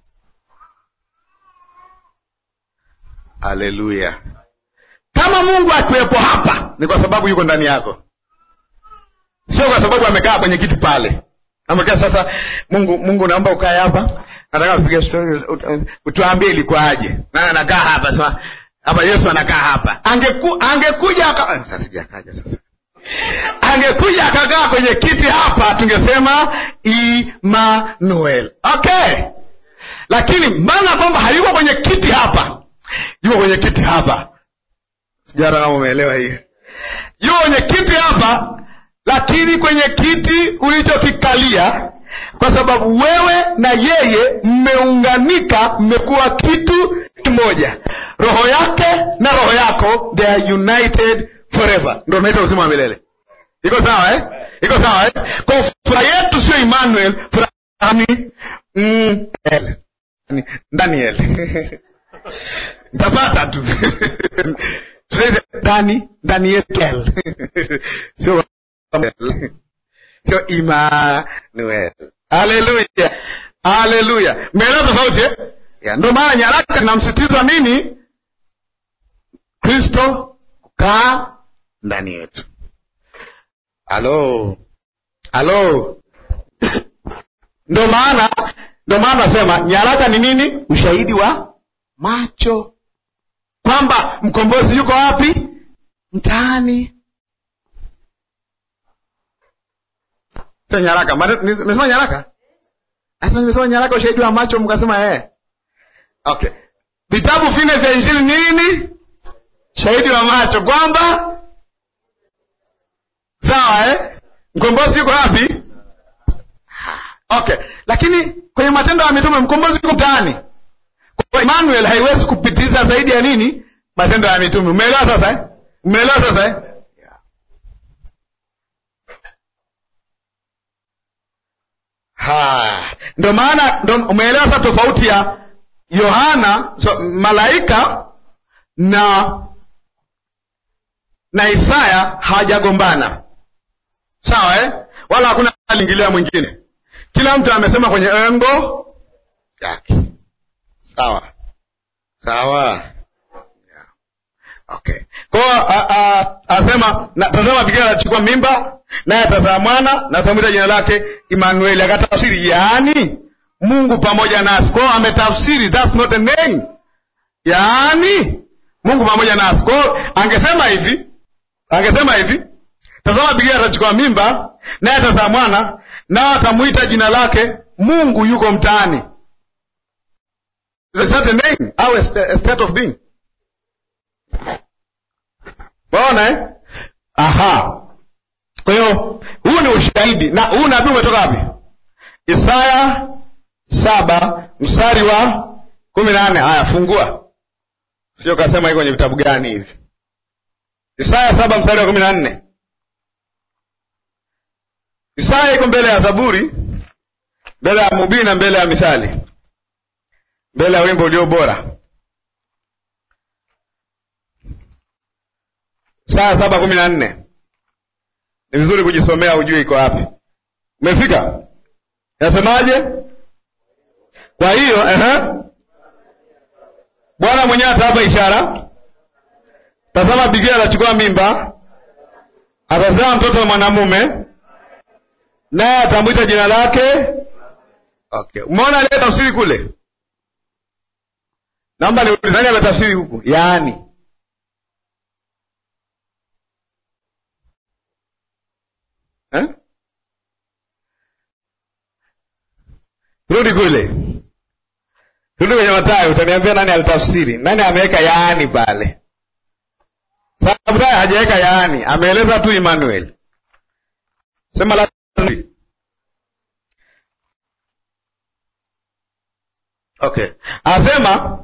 Haleluya. Kama Mungu akiwepo hapa ni kwa sababu yuko ndani yako, sio kwa sababu amekaa kwenye kiti pale. Amekaa sasa, Mungu Mungu naomba ukae hapa, nataka tupige story, utuambie ilikuwaje. Na anakaa hapa sasa. Hapa Yesu anakaa hapa. Angeku, angekuja aka sasa sijakaja sasa. Angekuja akakaa kwenye kiti hapa, tungesema Emmanuel. Okay. Lakini maana kwamba hayuko kwenye kiti hapa, yuko kwenye kiti hapa. Sijui kama umeelewa hiyo. Yuko kwenye kiti hapa, lakini kwenye kiti ulichokikalia, kwa sababu wewe na yeye mmeunganika, mmekuwa kitu kimoja. Roho yake na roho yako, they are united forever. Ndio unaitwa uzima wa milele. Iko sawa eh? Iko sawa eh? Kwa furaha yetu sio Emmanuel, furaha ni mm, el. Daniel. Tapata tu. Tuseme Dani, Daniel. Sio sio Emmanuel. Haleluya. Haleluya. Mmeelewa tofauti eh? Ya, ndio maana nyaraka zinamsitiza nini? Kristo kukaa ndani yetu. Halo. Halo. Ndio maana ndio maana nasema nyaraka ni nini? Ushahidi wa macho kwamba mkombozi yuko wapi? Mtaani. Sio nyaraka. Nimesema nyaraka? Sasa nimesema nyaraka ushahidi wa macho, mkasema eh. Okay. Vitabu vine vya Injili nini? shahidi wa macho kwamba, sawa eh? Mkombozi yuko wapi? Okay, lakini kwenye Matendo ya Mitume mkombozi yuko mtaani. Kwa Emmanuel haiwezi kupitiza zaidi ya nini? Matendo ya Mitume. Umeelewa sasa eh? Umeelewa sasa eh? Yeah. Ha, ndio maana ndio umeelewa sasa tofauti ya Yohana, so, malaika na na Isaya hawajagombana. Sawa eh? Wala hakuna aliingilia mwingine. Kila mtu amesema kwenye engo yake. Sawa. Sawa. Yeah. Okay. Kwa asema na tazama bikira atachukua mimba, naye atazaa mwana na atamwita jina lake Emmanuel. Akatafsiri yaani Mungu pamoja nasi. Kwa ametafsiri that's not a name. Yaani Mungu pamoja nasi. Kwa angesema hivi, angesema hivi, tazama bikira atachukua mimba, naye atazaa mwana, na atamuita jina lake Mungu yuko mtaani. Is that a name? Au a state of being? Baona eh? Aha. Kwa hiyo huu ni ushahidi. Na huu nabii umetoka wapi? Isaya saba mstari wa kumi na nane. Haya, fungua. Sio kasema iko kwenye vitabu gani hivi? Isaya saba mstari wa kumi na nne. Isaya iko mbele ya Zaburi, mbele ya Mhubiri na mbele ya Mithali, mbele ya wimbo ulio bora. Isaya saba kumi na nne. Ni vizuri kujisomea ujue iko wapi. Umefika? Yasemaje? Kwa hiyo ehe, Bwana mwenyewe atawapa ishara. Tazama bikira atachukua mimba, atazaa mtoto wa mwanamume, naye atamwita jina lake. Okay. Umeona ile tafsiri kule? Naomba niulizane ile tafsiri huku. Yaani eh? Rudi kule. Rudi kwenye Mathayo, utaniambia nani alitafsiri. Nani ameweka yaani pale? Sababu Mathayo hajaweka yaani, ameeleza tu Emmanuel. Sema la Okay. Asema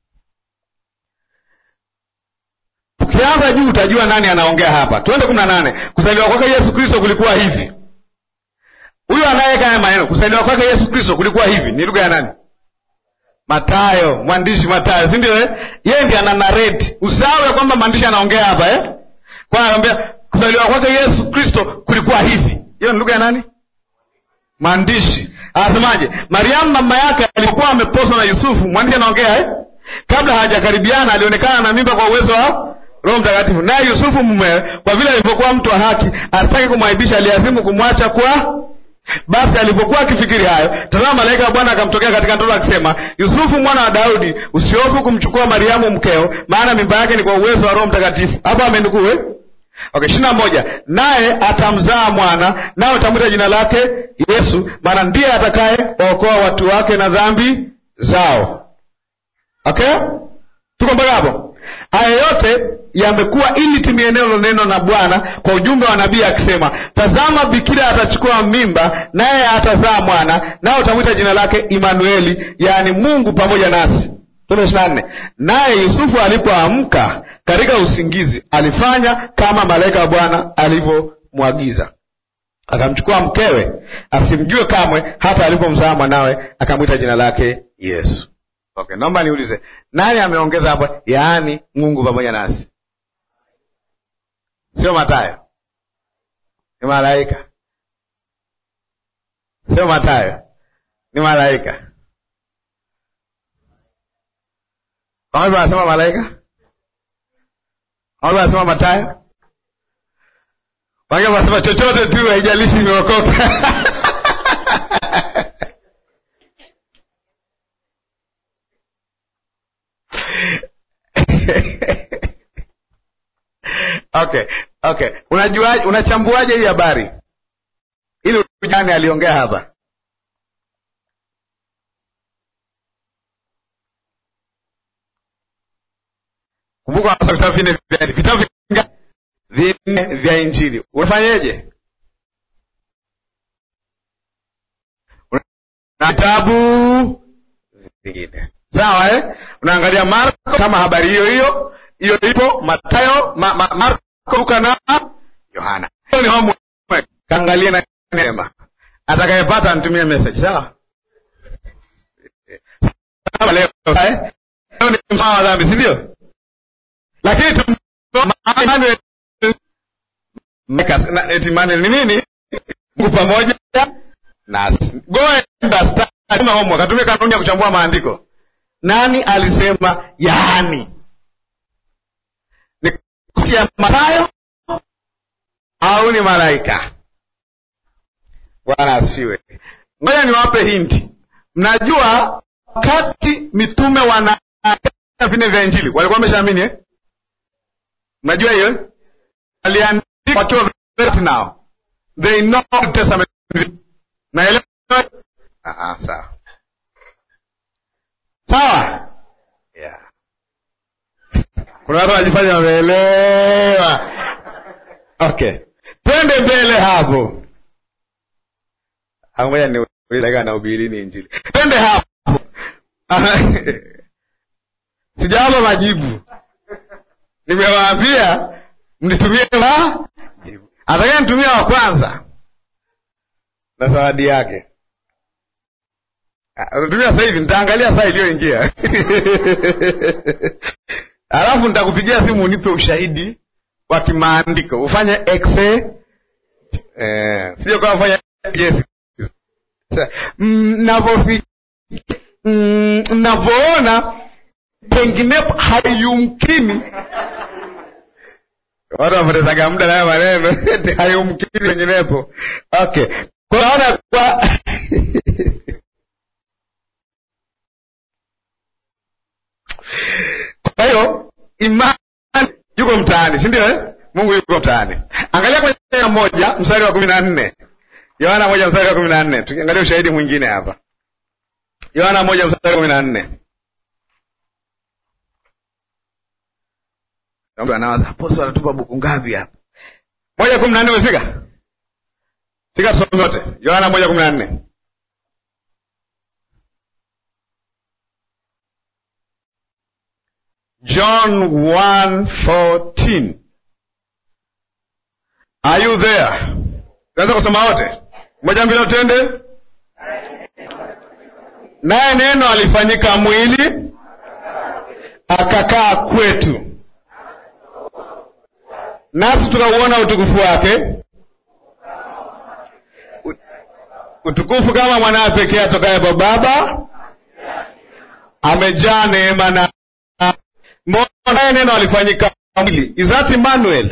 ukianza juu utajua nani anaongea hapa. Twende kumi na nane. Kuzaliwa kwake Yesu Kristo kulikuwa hivi. Huyo anayeweka haya maneno, kuzaliwa kwake Yesu Kristo kulikuwa hivi, ni lugha ya nani? Mathayo, mwandishi Mathayo, si ndio eh? Yeye ndiye ana narrate. Usahau kwamba mwandishi anaongea hapa eh? Kwa anambia kuzaliwa kwake Yesu Kristo kulikuwa hivi. Hiyo ni lugha ya nani? Mwandishi. Anasemaje? Mariamu mama yake alipokuwa ameposwa na Yusufu, mwandishi anaongea eh? Kabla hawajakaribiana alionekana na mimba kwa uwezo wa Roho Mtakatifu. Naye Yusufu mumewe, kwa vile alipokuwa mtu wa haki, asitaki kumwaibisha, aliazimu kumwacha kwa. Basi alipokuwa akifikiri hayo, tazama malaika wa Bwana akamtokea katika ndoto akisema, Yusufu mwana wa Daudi, usihofu kumchukua Mariamu mkeo, maana mimba yake ni kwa uwezo wa Roho Mtakatifu. Hapa amenukuu eh? Okay, ishirini na moja. Naye atamzaa mwana, nao atamwita jina lake Yesu, maana ndiye atakaye waokoa watu wake na dhambi zao. Okay? Tuko mpaka hapo? Haya yote yamekuwa ili timie neno neno na Bwana kwa ujumbe wa nabii akisema, tazama bikira atachukua mimba, naye atazaa mwana, nao atamwita jina lake Emmanueli, yaani Mungu pamoja nasi. ishirini na nne. Naye Yusufu alipoamka katika usingizi, alifanya kama malaika wa Bwana alivyomwagiza. Akamchukua mkewe, asimjue kamwe, hata alipomzaa mwanawe, akamwita jina lake Yesu. Okay, naomba niulize, nani ameongeza hapo yaani Mungu pamoja nasi? Sio Mathayo. Ni malaika. Sio Mathayo. Ni malaika. Wangapi wanasema malaika? Wangapi wanasema Mathayo? Wangapi wanasema chochote tu haijalishi nimeokoka? Okay, okay. Unajua unachambuaje hii habari? Ili ujane aliongea hapa. Kumbuka hasa vitabu vinne vya vitabu vinne vya Injili. Unafanyaje? Na vitabu vingine. Sawa eh? Unaangalia Marko kama habari hiyo hiyo, hiyo ipo Mathayo, ma, ma, Marko, Luka na Yohana. Hiyo ni homework. Kaangalie na neema. Atakayepata anitumie message, sawa? Sawa leo, sawa? Leo ni msamaha wa dhambi, si ndio? Lakini Emmanuel na Emmanuel ni nini? Mungu pamoja nasi. Go and start kama homework. Katumia kanuni ya kuchambua maandiko. Nani alisema yaani? Ni kutia Mathayo au ni malaika? Bwana asifiwe. Ngoja niwape hinti. Mnajua wakati mitume wana vine vya Injili walikuwa wameshaamini eh? Mnajua hiyo? Waliandika wakiwa very now. They know the Testament. Naelewa? Ah ah, sawa. Sawa? Yeah. Kuna watu wanajifanya wameelewa. Okay. Twende mbele hapo. Ngoja ni ulilega na ubirini Injili. Twende hapo. Sijawapa majibu. Nimewaambia mnitumie majibu. Atakaye nitumia wa kwanza na zawadi yake. Ah, unatumia sasa hivi nitaangalia saa iliyoingia. Alafu nitakupigia simu unipe ushahidi wa kimaandiko. Ufanye exe eh sio kama ufanye yes. Mnavofi mnavoona penginepo hayumkini. Watu wametezaga muda na maneno hayumkini penginepo. Okay. Kwa naona kwa kwa hiyo imani yuko mtaani, si ndio eh? Mungu yuko mtaani. Angalia kwenye moja mstari wa kumi na nne. Yohana moja mstari wa kumi na nne. Tukiangalia ushahidi mwingine hapa. Yohana moja mstari wa kumi na nne. Mtu anawaza apostol anatupa buku ngapi hapa? moja kumi na nne umefika? Fika tusome wote. Yohana moja kumi na nne. John one fourteen. Are you there? Tunaweza kusoma wote? Moja mbili twende. Naye neno alifanyika mwili akakaa kwetu. Nasi tukauona utukufu wake. Utukufu kama mwanawe pekee atokaye kwa Baba. Amejaa neema na mbona neno alifanyika mwili. Is that Emmanuel?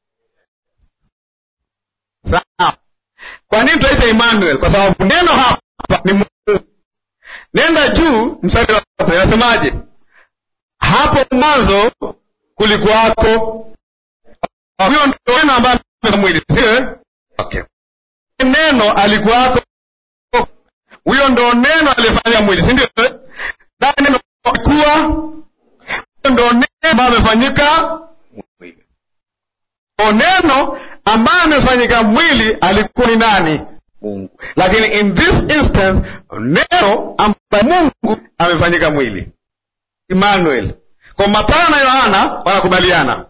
Sawa. Kwa nini tunaita Emmanuel? Kwa sababu neno hapa ni Mungu. Nenda juu mstari wa hapo inasemaje? Hapo mwanzo kulikuwako. Huyo ndio neno ambaye ni mwili, sio? Okay. Neno alikuwako. Huyo ndio neno alifanya mwili, si ndio? Na neno alikuwa ndio neno ambaye amefanyika mwili. O neno ambaye amefanyika mwili alikuwa ni nani? Mungu. Lakini in this instance neno ambaye Mungu amefanyika mwili. Emmanuel. Kwa Mathayo na Yohana wanakubaliana.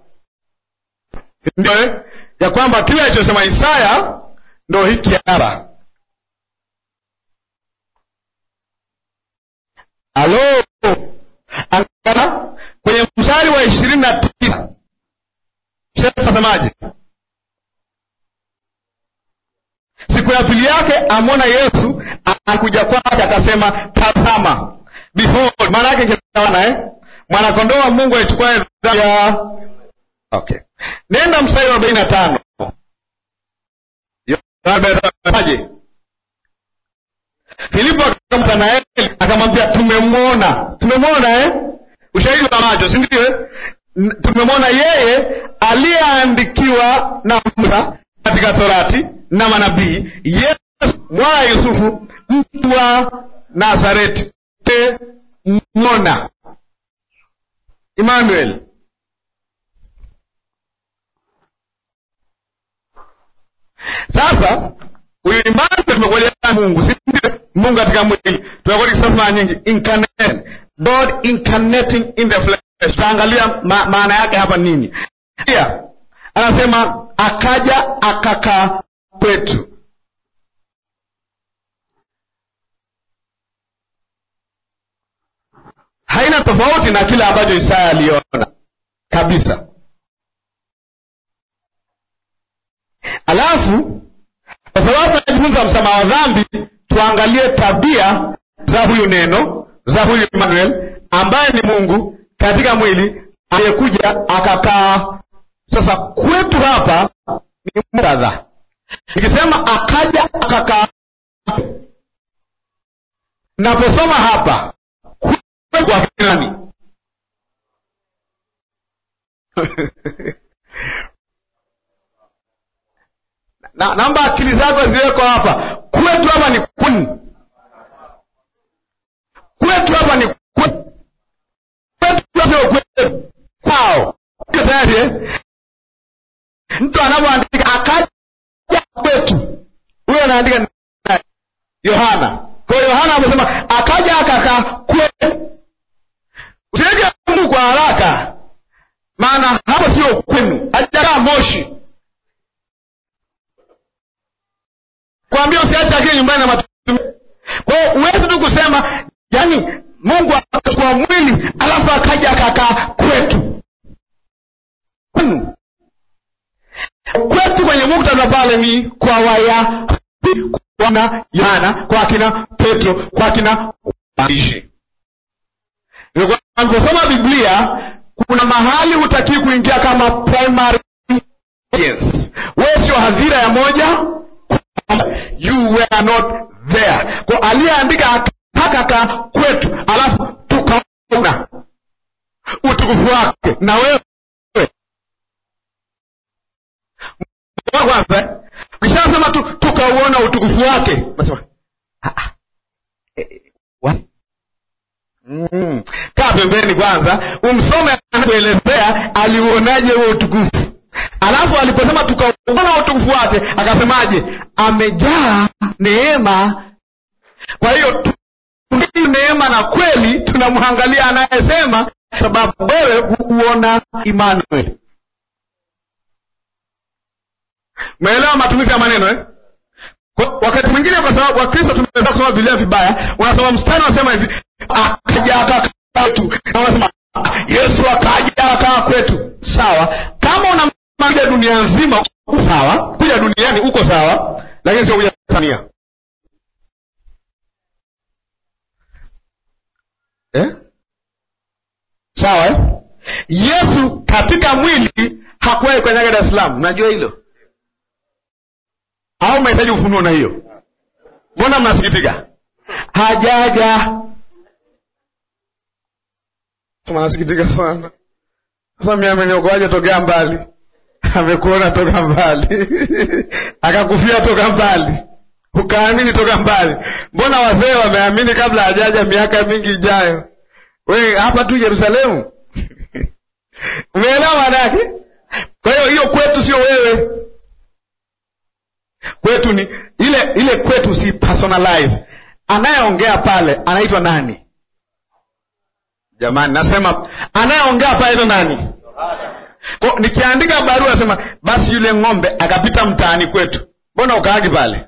Ndio ya kwamba kile alichosema Isaya ndio hiki hapa. Halo. Angana kwenye mstari wa ishirini na tisa. Sheikh asemaje? Siku ya pili yake amona Yesu anakuja kwake akasema tazama. Behold, maana yake kinaona eh? Mwana kondoo wa Mungu aichukua dhambi ya. Okay. Nenda mstari wa arobaini na tano. Yohana Filipo akamwambia Naeli akamwambia tumemwona. Tumemwona eh? Ushahidi wa macho, si ndio eh? Tumemwona yeye aliyeandikiwa na Musa katika Torati na manabii, Yesu mwana Yusufu mtu wa Nazareti. Tumemwona. Emmanuel. Sasa huyu imani tumekuja Mungu, si Mungu katika mwili. Tunakuwa sasa mara nyingi incarnation, God incarnating in the flesh. Tutaangalia ma, maana yake hapa nini. Pia anasema akaja akakaa kwetu. Haina tofauti na kile ambacho Isaya aliona kabisa. Alafu kwa sababu tunajifunza msamaha wa dhambi, tuangalie tabia za huyu neno, za huyu Emmanuel ambaye ni Mungu katika mwili aliyekuja akakaa. Sasa kwetu hapa ni muktadha. Nikisema akaja akakaa, naposoma hapa kwetu kwa nani? Na namba akili zako ziweko hapa. Kwetu hapa ni kuni. Kwetu hapa ni kwetu. Kwetu sio kwetu. Kwao. Tayari eh? Mtu anapoandika akaja kwetu, huyo anaandika nani? Yohana. Kwa hiyo Yohana amesema akaja akakaa kwetu. Usiweke Mungu kwa haraka. Maana hapo sio kwenu. Hajakaa Moshi. Kwambia usiache akili nyumbani na matumizi. Kwa hiyo uwezi tu kusema yani Mungu akachukua mwili alafu akaja akakaa kwetu. Kwenu. Kwetu kwenye muktadha pale ni kwa waya, kwa na Yohana, kwa kina Petro, kwa kina waandishi. Niliposoma Biblia kuna mahali hutaki kuingia kama primary audience. Wewe sio hadhira ya moja, you were not there. Kwa aliyeandika akaka kwetu alafu tukaona utukufu wake na wewe kwanza ukishasema tu tukauona utukufu wake nasema ah ah eh, what mm. Kaa pembeni kwanza umsome anaelezea aliuonaje huo utukufu. Alafu aliposema tukaona utukufu wake akasemaje? Amejaa neema. Kwa hiyo tu neema na kweli tunamwangalia anayesema, sababu wewe huona Emmanuel. Umeelewa matumizi ya maneno eh? Kwa, wakati mwingine kwa sababu Wakristo tumeweza kusoma Biblia vibaya, unasoma mstari unasema hivi akaja akakaa kwetu. Na unasema Yesu akaja akakaa kwetu. Sawa. Kama una kuja dunia nzima uko sawa, kuja duniani uko sawa, lakini sio kuja Tanzania. Eh? Sawa eh? Yesu katika mwili hakuwahi kwenye Dar es Salaam. Unajua hilo? Au mnahitaji ufunuo na hiyo? Mbona mnasikitika? Hajaja. Tunasikitika sana. Sasa mimi ameniokoaje tokea mbali? Amekuona toka mbali. Akakufia toka mbali. Ukaamini toka mbali. Mbona wazee wameamini kabla hajaja miaka mingi ijayo? Wewe hapa tu Yerusalemu. Umeelewa maana yake? Kwa hiyo hiyo kwetu sio wewe. Kwetu ni ile ile kwetu si personalize. Anayeongea pale anaitwa nani? Jamani nasema anayeongea pale anaitwa nani? Kwa nikiandika barua nasema basi yule ng'ombe akapita mtaani kwetu. Mbona ukaagi pale?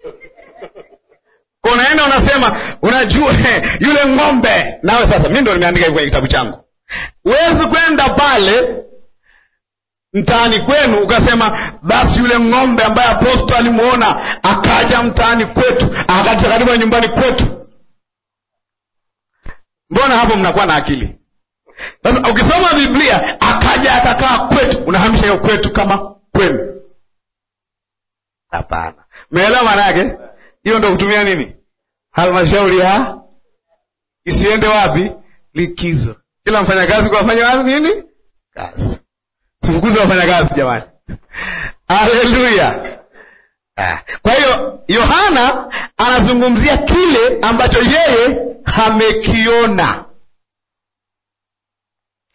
Kwa unaenda unasema unajua yule ng'ombe. Nawe sasa mimi ndo nimeandika hivyo kwenye kitabu changu. Huwezi kwenda pale mtaani kwenu ukasema basi yule ng'ombe ambaye apostol alimuona akaja mtaani kwetu, akaja karibu nyumbani kwetu. Mbona hapo mnakuwa na akili? Sasa ukisoma Biblia akaja akakaa kwetu, unahamisha hiyo kwetu kama kwenu. Hapana. Umeelewa maana yake? Hiyo ndio kutumia nini? Halmashauri ya isiende wapi? Likizo. Kila mfanyakazi kwa afanye wapi nini? Kazi. Sifukuze wafanyakazi jamani. Haleluya. Ah. Kwa hiyo Yohana anazungumzia kile ambacho yeye amekiona.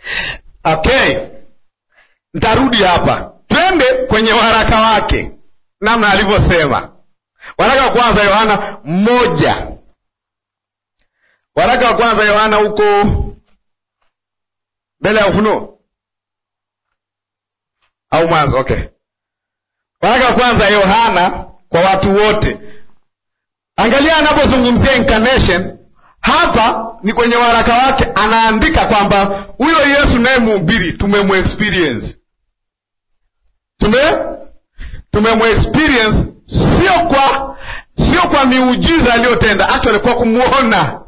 Okay. Nitarudi hapa. Twende kwenye waraka wake. namna alivyosema. Waraka wa kwanza Yohana moja, waraka wa kwanza Yohana huko mbele ya Ufunuo au Mwanzo? Okay, waraka wa kwanza Yohana kwa watu wote. Angalia anapozungumzia incarnation hapa, ni kwenye waraka wake anaandika kwamba huyo Yesu naye mhubiri tumemwe experience, tume tumemwe experience, sio kwa sio kwa miujiza aliyotenda, actually kwa kumuona.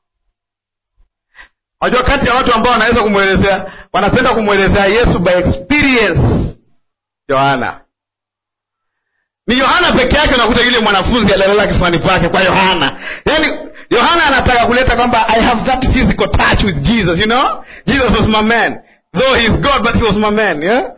Unajua kati ya watu ambao wanaweza kumuelezea, wanapenda kumuelezea Yesu by experience, Yohana. Ni Yohana peke yake unakuta yule mwanafunzi alilala kifuani pake kwa Yohana. Yaani Yohana anataka kuleta kwamba I have that physical touch with Jesus, you know? Jesus was my man. Though he is God, but he was my man, yeah?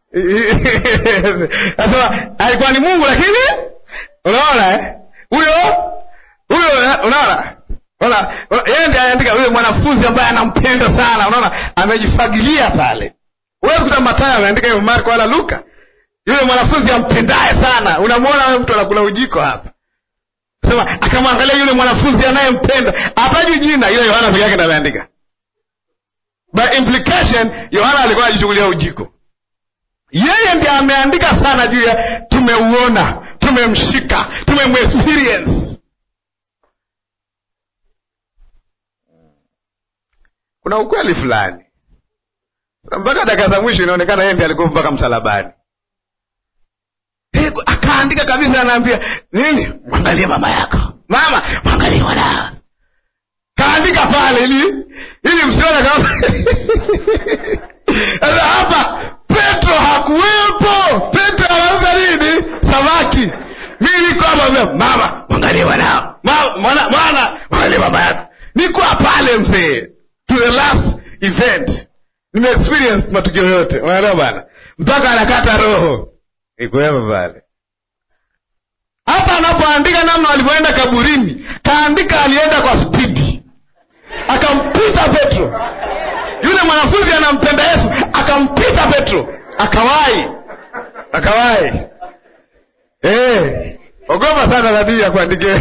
Sasa alikuwa ni Mungu lakini unaona eh? Huyo huyo unaona? Unaona? Yeye ndiye anaandika yule mwanafunzi ambaye anampenda sana, unaona? Amejifagilia pale. Wewe kuta Mathayo ameandika hiyo, Marko wala Luka. Yule mwanafunzi ampendaye sana. Unamwona wewe mtu anakula ujiko hapa. Sema akamwangalia yule mwanafunzi anayempenda. Hatajui jina, ile Yohana pekee yake ndiye ameandika. By implication Yohana alikuwa anajichukulia ujiko. Yeye ndiye ameandika sana juu ya tumeuona, tumemshika, tumemexperience. Kuna ukweli fulani. Mpaka dakika za mwisho inaonekana yeye ndiye alikuwa mpaka msalabani. Akaandika kabisa, anaambia nini? Mwangalie mama yako. Mama, mwangalie wana. Kaandika pale ili ili msione kama sasa hapa Petro hakuwepo. Petro anauza nini? Samaki. Mimi niko hapa, mama, mwangalie wanao. Mama, mwana, mwana, mwangalie mama yako. Niko pale mzee. To the last event. Nime experience matukio yote. Unaelewa bana? Mpaka anakata roho. Ikuwepo pale. Hapa anapoandika namna alivyoenda kaburini, kaandika alienda kwa spidi. Akampita Petro. Yule mwanafunzi anampenda Yesu, akampita Petro. Akawai. Akawai. Eh, ogopa sana nabii ya kuandike.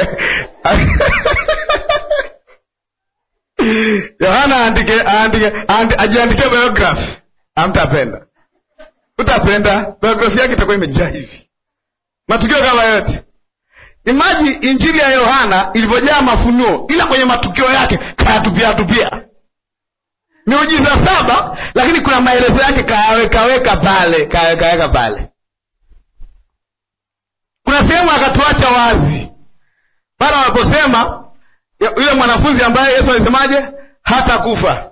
Yohana andike andike ajiandike biography. Hamtapenda. Utapenda biography yake itakuwa imejaa hivi. Matukio kama yote. Imagine injili ya Yohana ilivyojaa mafunuo, ila kwenye matukio yake kayatupia tupia. Miujiza saba, lakini kuna maelezo yake kayaweka weka pale, kayaweka weka pale. Kuna sehemu akatuacha wazi. Pale wanaposema yule mwanafunzi ambaye Yesu alisemaje? Hata kufa.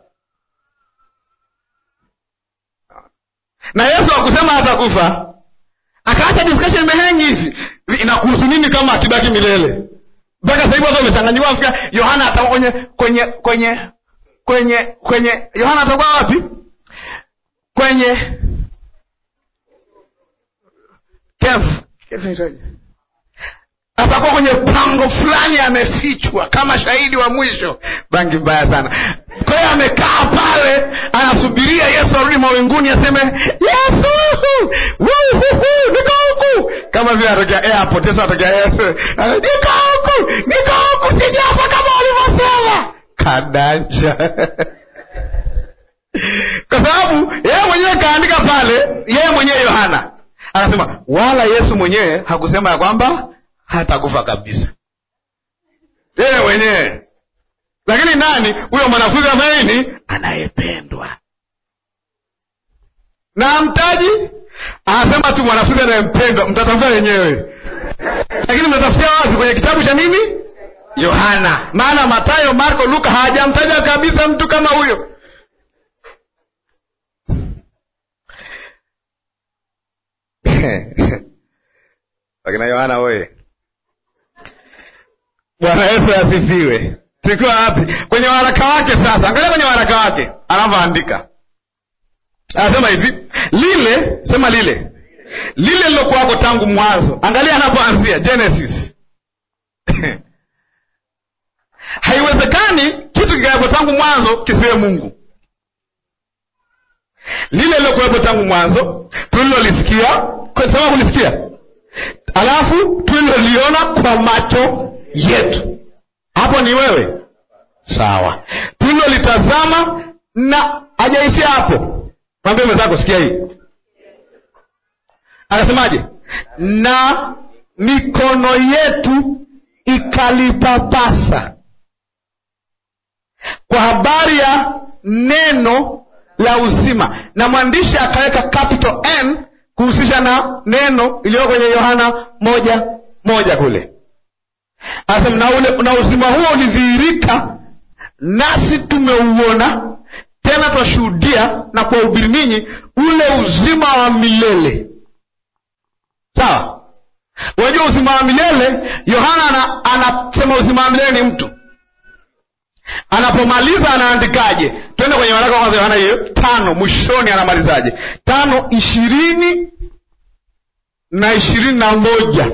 Na Yesu hakusema hata kufa. Akaacha discussion imehangi hivi. Inakuhusu nini kama akibaki milele? Mpaka sasa hivi watu wamechanganywa, afika Yohana atakuwa kwenye kwenye kwenye kwenye kwenye Yohana atakuwa wapi? Kwenye Kef. Kef atakuwa kwenye pango fulani, amefichwa kama shahidi wa mwisho. Bangi mbaya sana. Kwa hiyo amekaa pale anasubiria Yesu arudi mawinguni aseme Yesu, woo, niko huku. Kama vile anatokea airport, Yesu anatokea Yesu, niko huku, niko huku, sijafa kama ulivyosema. Kadanja. Kwa sababu yeye mwenyewe kaandika pale, yeye mwenyewe Yohana anasema wala Yesu mwenyewe hakusema ya kwamba hata kufa kabisa. Yeye mwenyewe. Lakini nani? Huyo mwanafunzi ambaye nini? Anayependwa. Na mtaji anasema tu mwanafunzi anayempendwa, mtatafuta wenyewe. Lakini mtatafutia wapi? Kwenye kitabu cha nini? Yohana. Maana Mathayo, Marko, Luka hajamtaja kabisa mtu kama huyo. Lakini Yohana wewe. Bwana Yesu asifiwe. Tuko wapi? Kwenye waraka wake sasa. Angalia kwenye waraka wake anavyoandika. Anasema hivi, lile, sema lile. Lile lilokuwako tangu mwanzo. Angalia anapoanzia Genesis. Haiwezekani kitu kikawepo tangu mwanzo kisiwe Mungu. Lile lilokuwepo tangu mwanzo, tulilolisikia, kwa sababu kulisikia. alafu tuliloliona kwa macho yetu. Hapo ni wewe, sawa. Tulilolitazama, na hajaishia hapo. Mwambie mwenzako, sikia hii. Akasemaje? Na mikono yetu ikalipapasa kwa habari ya neno la uzima. Na mwandishi akaweka capital N kuhusisha na neno iliyo kwenye Yohana moja moja kule. Asema na ule na uzima huo ulidhihirika, nasi tumeuona, tena twashuhudia na kuwahubiri ninyi ule uzima wa milele. Sawa? Unajua uzima wa milele, Yohana anasema uzima wa milele ni mtu. Anapomaliza anaandikaje? Twende kwenye waraka wa kwanza Yohana hiyo tano, mwishoni anamalizaje? Tano ishirini na ishirini na moja.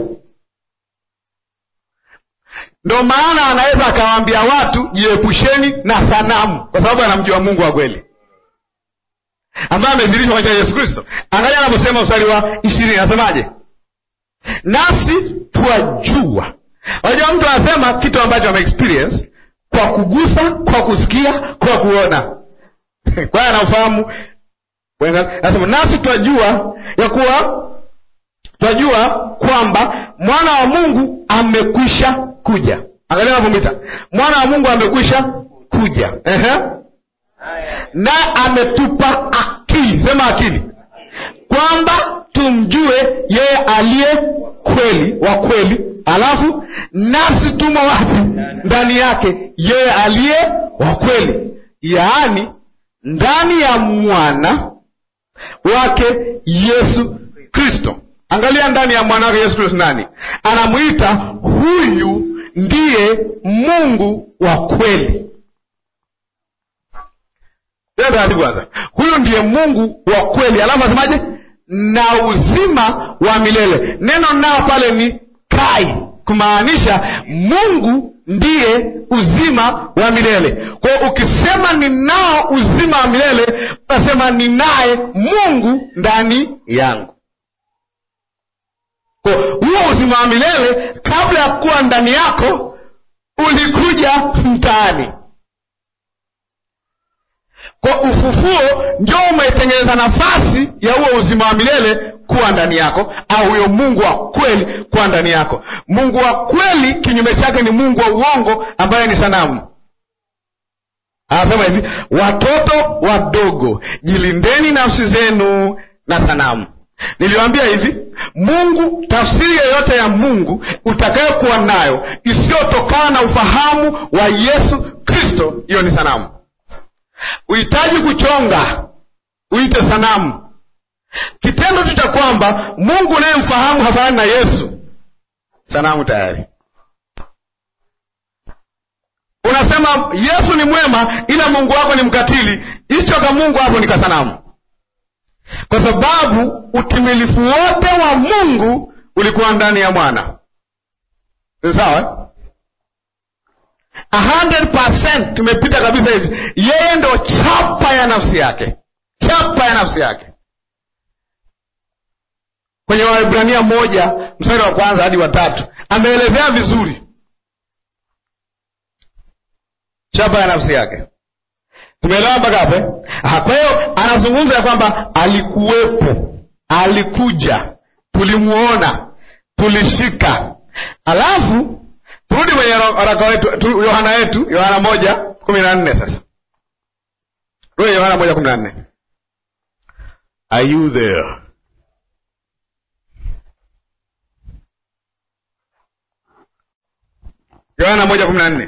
Ndio maana anaweza akawaambia watu jiepusheni na sanamu, kwa sababu anamjua Mungu wa kweli ambaye amedhihirishwa kwa Yesu Kristo. Angalia anaposema mstari wa ishirini, anasemaje? Nasi twajua. Unajua mtu anasema kitu ambacho ame experience kwa kugusa, kwa kusikia, kwa kuona. Kwa hiyo anafahamu. Anasema nasi twajua ya kuwa twajua kwamba mwana wa Mungu amekwisha kuja. Angalia anapomita. Mwana wa Mungu amekwisha kuja. Ehe. Na ametupa akili. Sema akili. Kwamba tumjue yeye aliye kweli, wa kweli. Alafu nasi tumo wapi? Ndani yake yeye aliye wa kweli, yaani ndani ya mwana wake Yesu Kristo. Angalia ndani ya mwana wake Yesu Kristo nani? Anamuita huyu ndiye Mungu wa kweli. Ndio kwanza. Huyu ndiye Mungu wa kweli. Alafu asemaje? Na uzima wa milele. Neno nao pale ni kai, kumaanisha Mungu ndiye uzima wa milele. Kwa hiyo ukisema ninao uzima wa milele, unasema ninaye Mungu ndani yangu. Kwa huo uzima wa milele kabla ya kuwa ndani yako ulikuja mtaani. Kwa ufufuo ndio umetengeneza nafasi ya huo uzima wa milele kuwa ndani yako, au huyo Mungu wa kweli kuwa ndani yako. Mungu wa kweli kinyume chake ni Mungu wa uongo ambaye ni sanamu. Anasema hivi, watoto wadogo, jilindeni nafsi zenu na sanamu. Niliwaambia hivi, Mungu, tafsiri yoyote ya Mungu utakayokuwa nayo isiyotokana na ufahamu wa Yesu Kristo, hiyo ni sanamu. Uhitaji kuchonga uite sanamu. Kitendo tu cha kwamba Mungu naye mfahamu hafanani na Yesu, sanamu tayari. Unasema Yesu ni mwema ila Mungu wako ni mkatili, hicho kama Mungu hapo ni kasanamu. Kwa sababu utimilifu wote wa Mungu ulikuwa ndani ya mwana. Ni sawa? A hundred percent tumepita kabisa hivi. Yeye ndo chapa ya nafsi yake. Chapa ya nafsi yake. Kwenye Waebrania moja mstari wa kwanza hadi wa tatu ameelezea vizuri chapa ya nafsi yake. Tumeelewa mpaka hapo? Kwa hiyo anazungumza ya kwamba alikuwepo, alikuja, tulimuona, tulishika. Alafu turudi kwenye waraka wetu Yohana wetu, Yohana moja kumi na nne sasa. Rudi Yohana moja kumi na nne. Are you there? Yohana moja kumi na nne.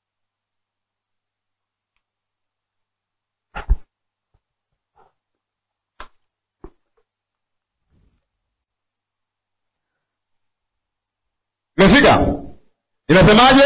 Mefika? Inasemaje?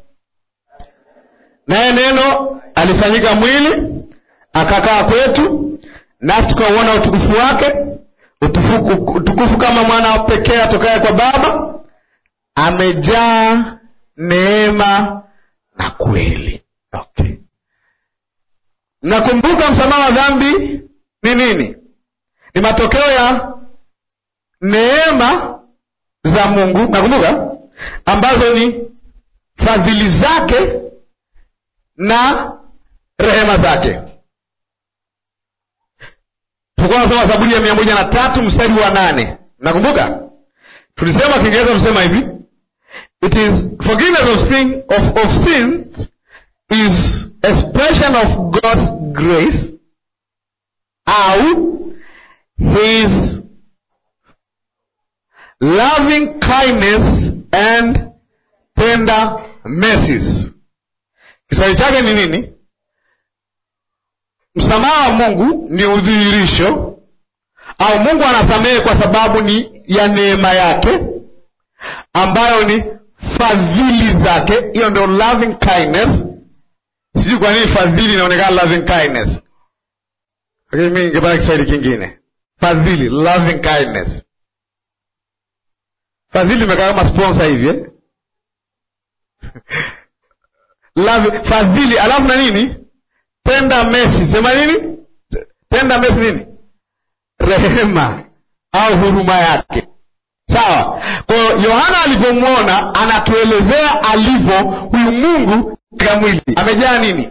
Naye neno alifanyika mwili akakaa kwetu, nasi tukauona utukufu wake, utukufu, utukufu kama mwana wa pekee atokaye kwa Baba, amejaa neema na kweli. Okay. Nakumbuka msamaha wa dhambi ni nini? Ni matokeo ya neema za Mungu, nakumbuka, ambazo ni fadhili zake na rehema zake. Tulikuwa tunasoma Zaburi ya mia moja na tatu mstari wa nane. Nakumbuka? Tulisema Kiingereza tusema hivi, it is forgiveness of sin of, of sins is expression of God's grace au his loving kindness and tender mercies. Kiswahili chake ni nini? Msamaha wa Mungu ni udhihirisho, au Mungu anasamehe kwa sababu ni ya neema yake, ambayo ni fadhili zake. Hiyo ndio loving kindness. Sijui kwa nini fadhili inaonekana loving kindness. Lakini mimi ningepata Kiswahili kingine. Fadhili, loving kindness. Fadhili imekaa kama sponsor hivi eh? Love, fadhili alafu na nini? Tender mercy. Sema nini? Tender mercy nini? Rehema au huruma yake. Sawa. Kwa hiyo Yohana alipomwona anatuelezea alivyo huyu Mungu katika mwili. Amejaa nini?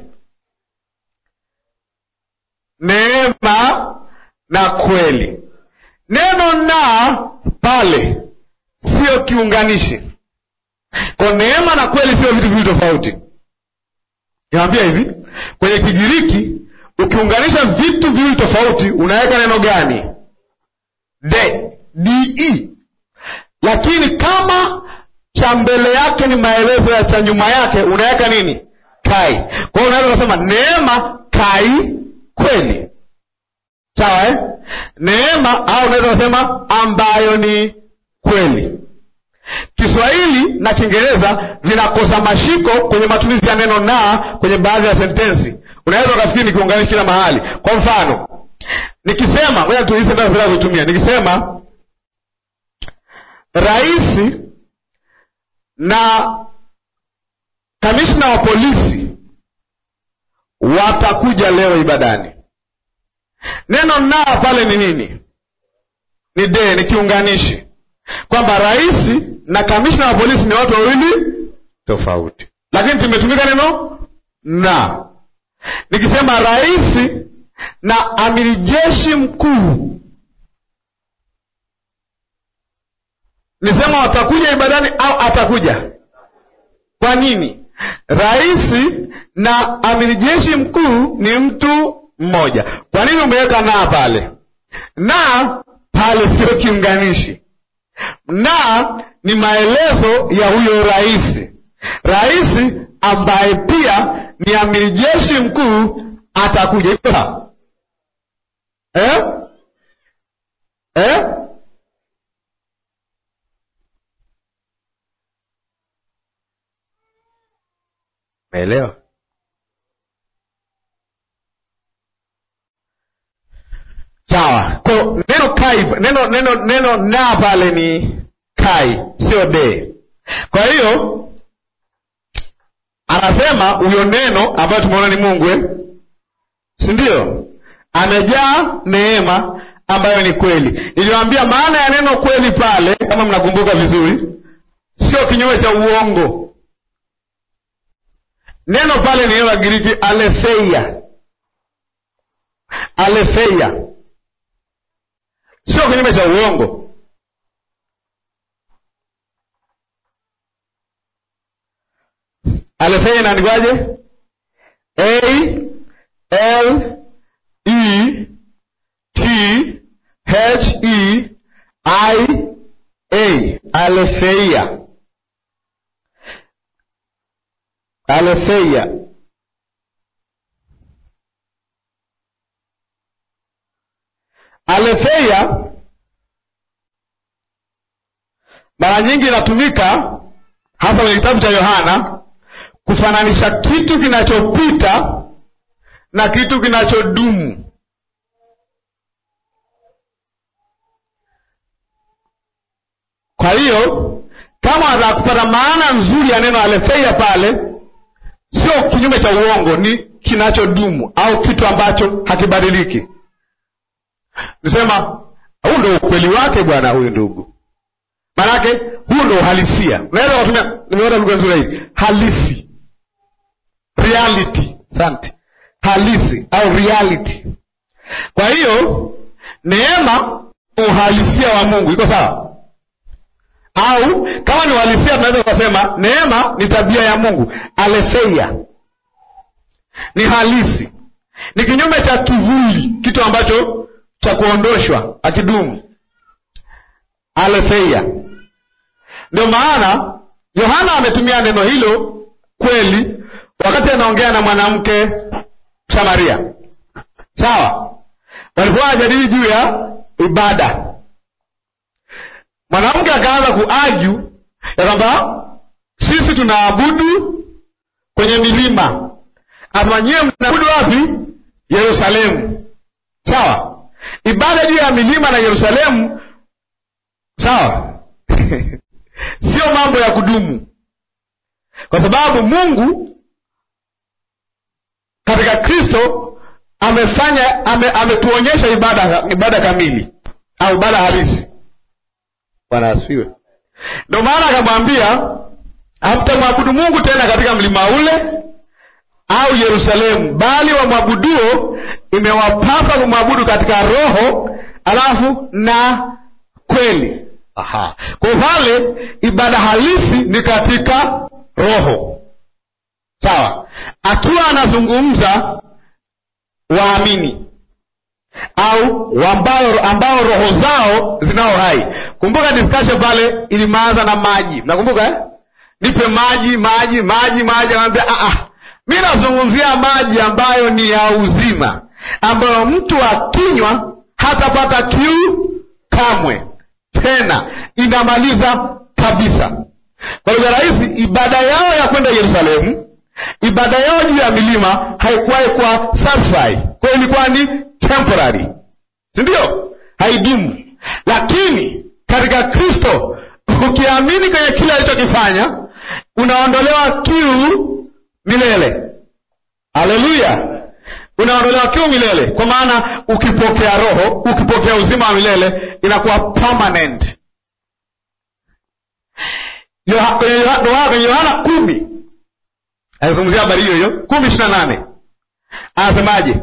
Neema na kweli. Neno na pale sio kiunganishi. Kwa neema na kweli sio vitu viwili tofauti. Niwaambia hivi, kwenye Kigiriki ukiunganisha vitu viwili tofauti unaweka neno gani? De, de. Lakini kama cha mbele yake ni maelezo ya cha nyuma yake unaweka nini? Kai. Kwa hiyo unaweza kusema neema kai kweli. Sawa eh? Neema au unaweza kusema ambayo ni kweli. Kiswahili na Kiingereza vinakosa mashiko kwenye matumizi ya neno na kwenye baadhi ya sentensi. Unaweza ukafikiri ni kiunganishi kila mahali. Kwa mfano, nikisema, ngoja tuise ndio bila kutumia. Nikisema rais na kamishna wa polisi watakuja leo ibadani. Neno na pale ni nini? Ni de, ni kiunganishi. Kwamba rais na kamishna wa polisi ni watu wawili tofauti. Lakini tumetumika neno na. Nikisema rais na amiri jeshi mkuu, nisema watakuja ibadani au atakuja? Kwa nini? Rais na amiri jeshi mkuu ni mtu mmoja. Kwa nini umeweka na pale? Na pale sio kiunganishi. Na ni maelezo ya huyo rais. Rais ambaye pia ni amiri jeshi mkuu atakuja. Iko sawa? Eh? Eh? Meelewa? Sawa. Kwa neno kai, neno neno neno na pale ni kai, sio de. Kwa hiyo anasema huyo neno ambayo tumeona ni Mungu eh? Si ndio? Amejaa neema ambayo ni kweli. Niliwaambia maana ya neno kweli pale, kama mnakumbuka vizuri, sio kinyume cha uongo. Neno pale ni neno la Giriki aletheia. Aletheia. Sio kinyume cha uongo. Aletheia inaandikwaje? A L E T H E I A. Aletheia. Aletheia. Aletheia mara nyingi inatumika hasa kwenye kitabu cha Yohana kufananisha kitu kinachopita na kitu kinachodumu. Kwa hiyo kama anataka kupata maana nzuri ya neno aletheia pale, sio kinyume cha uongo, ni kinachodumu au kitu ambacho hakibadiliki. Nisema huu ndio ukweli wake bwana huyu ndugu. Maanake huu ndo uhalisia. Unaweza kutumia, nimeona lugha nzuri hii, halisi, reality. Asante. Halisi au reality. Kwa hiyo neema uhalisia wa Mungu, iko sawa? Au kama ni uhalisia tunaweza kusema neema ni tabia ya Mungu, aletheia. Ni halisi. Ni kinyume cha kivuli, kitu ambacho cha kuondoshwa akidumu. Aletheia. Ndio maana Yohana ametumia neno hilo kweli wakati anaongea na mwanamke Samaria. Sawa? Walipokuwa wanajadili juu ya ibada, mwanamke akaanza kuargue ya kwamba sisi tunaabudu kwenye milima. Asema nyewe mnaabudu wapi? Yerusalemu. Sawa? Ibada juu ya milima na Yerusalemu, sawa? Sio mambo ya kudumu. Kwa sababu Mungu katika Kristo amefanya ame, ametuonyesha ibada ibada kamili au ibada halisi. Bwana asifiwe. Ndio maana akamwambia hamtamwabudu Mungu tena katika mlima ule au Yerusalemu, bali wamwabuduo imewapasa kumwabudu katika roho alafu na kweli. Aha. Kwa pale ibada halisi ni katika roho. Sawa? Akiwa anazungumza waamini au ambao, ambao roho zao zinao hai. Kumbuka discussion pale ilianza na maji. Mnakumbuka eh? Nipe maji, maji, maji, maji. Anambia ah ah. Mimi nazungumzia maji ambayo ni ya uzima, ambayo mtu akinywa hatapata kiu kamwe tena, inamaliza kabisa. Kwa lugha rahisi, ibada yao ya kwenda Yerusalemu, ibada yao juu ya milima haikuwahi kwa satisfy. Kwa hiyo ilikuwa ni temporary. Si ndio? Haidumu. Lakini katika Kristo ukiamini kwenye kile alichokifanya, unaondolewa kiu milele. Haleluya. Unaondolewa kiu milele. Kwa maana ukipokea roho, ukipokea uzima wa milele, inakuwa permanent. Kwenye Yohana kumi anazungumzia habari hiyo hiyo, kumi ishirini na nane. Anasemaje?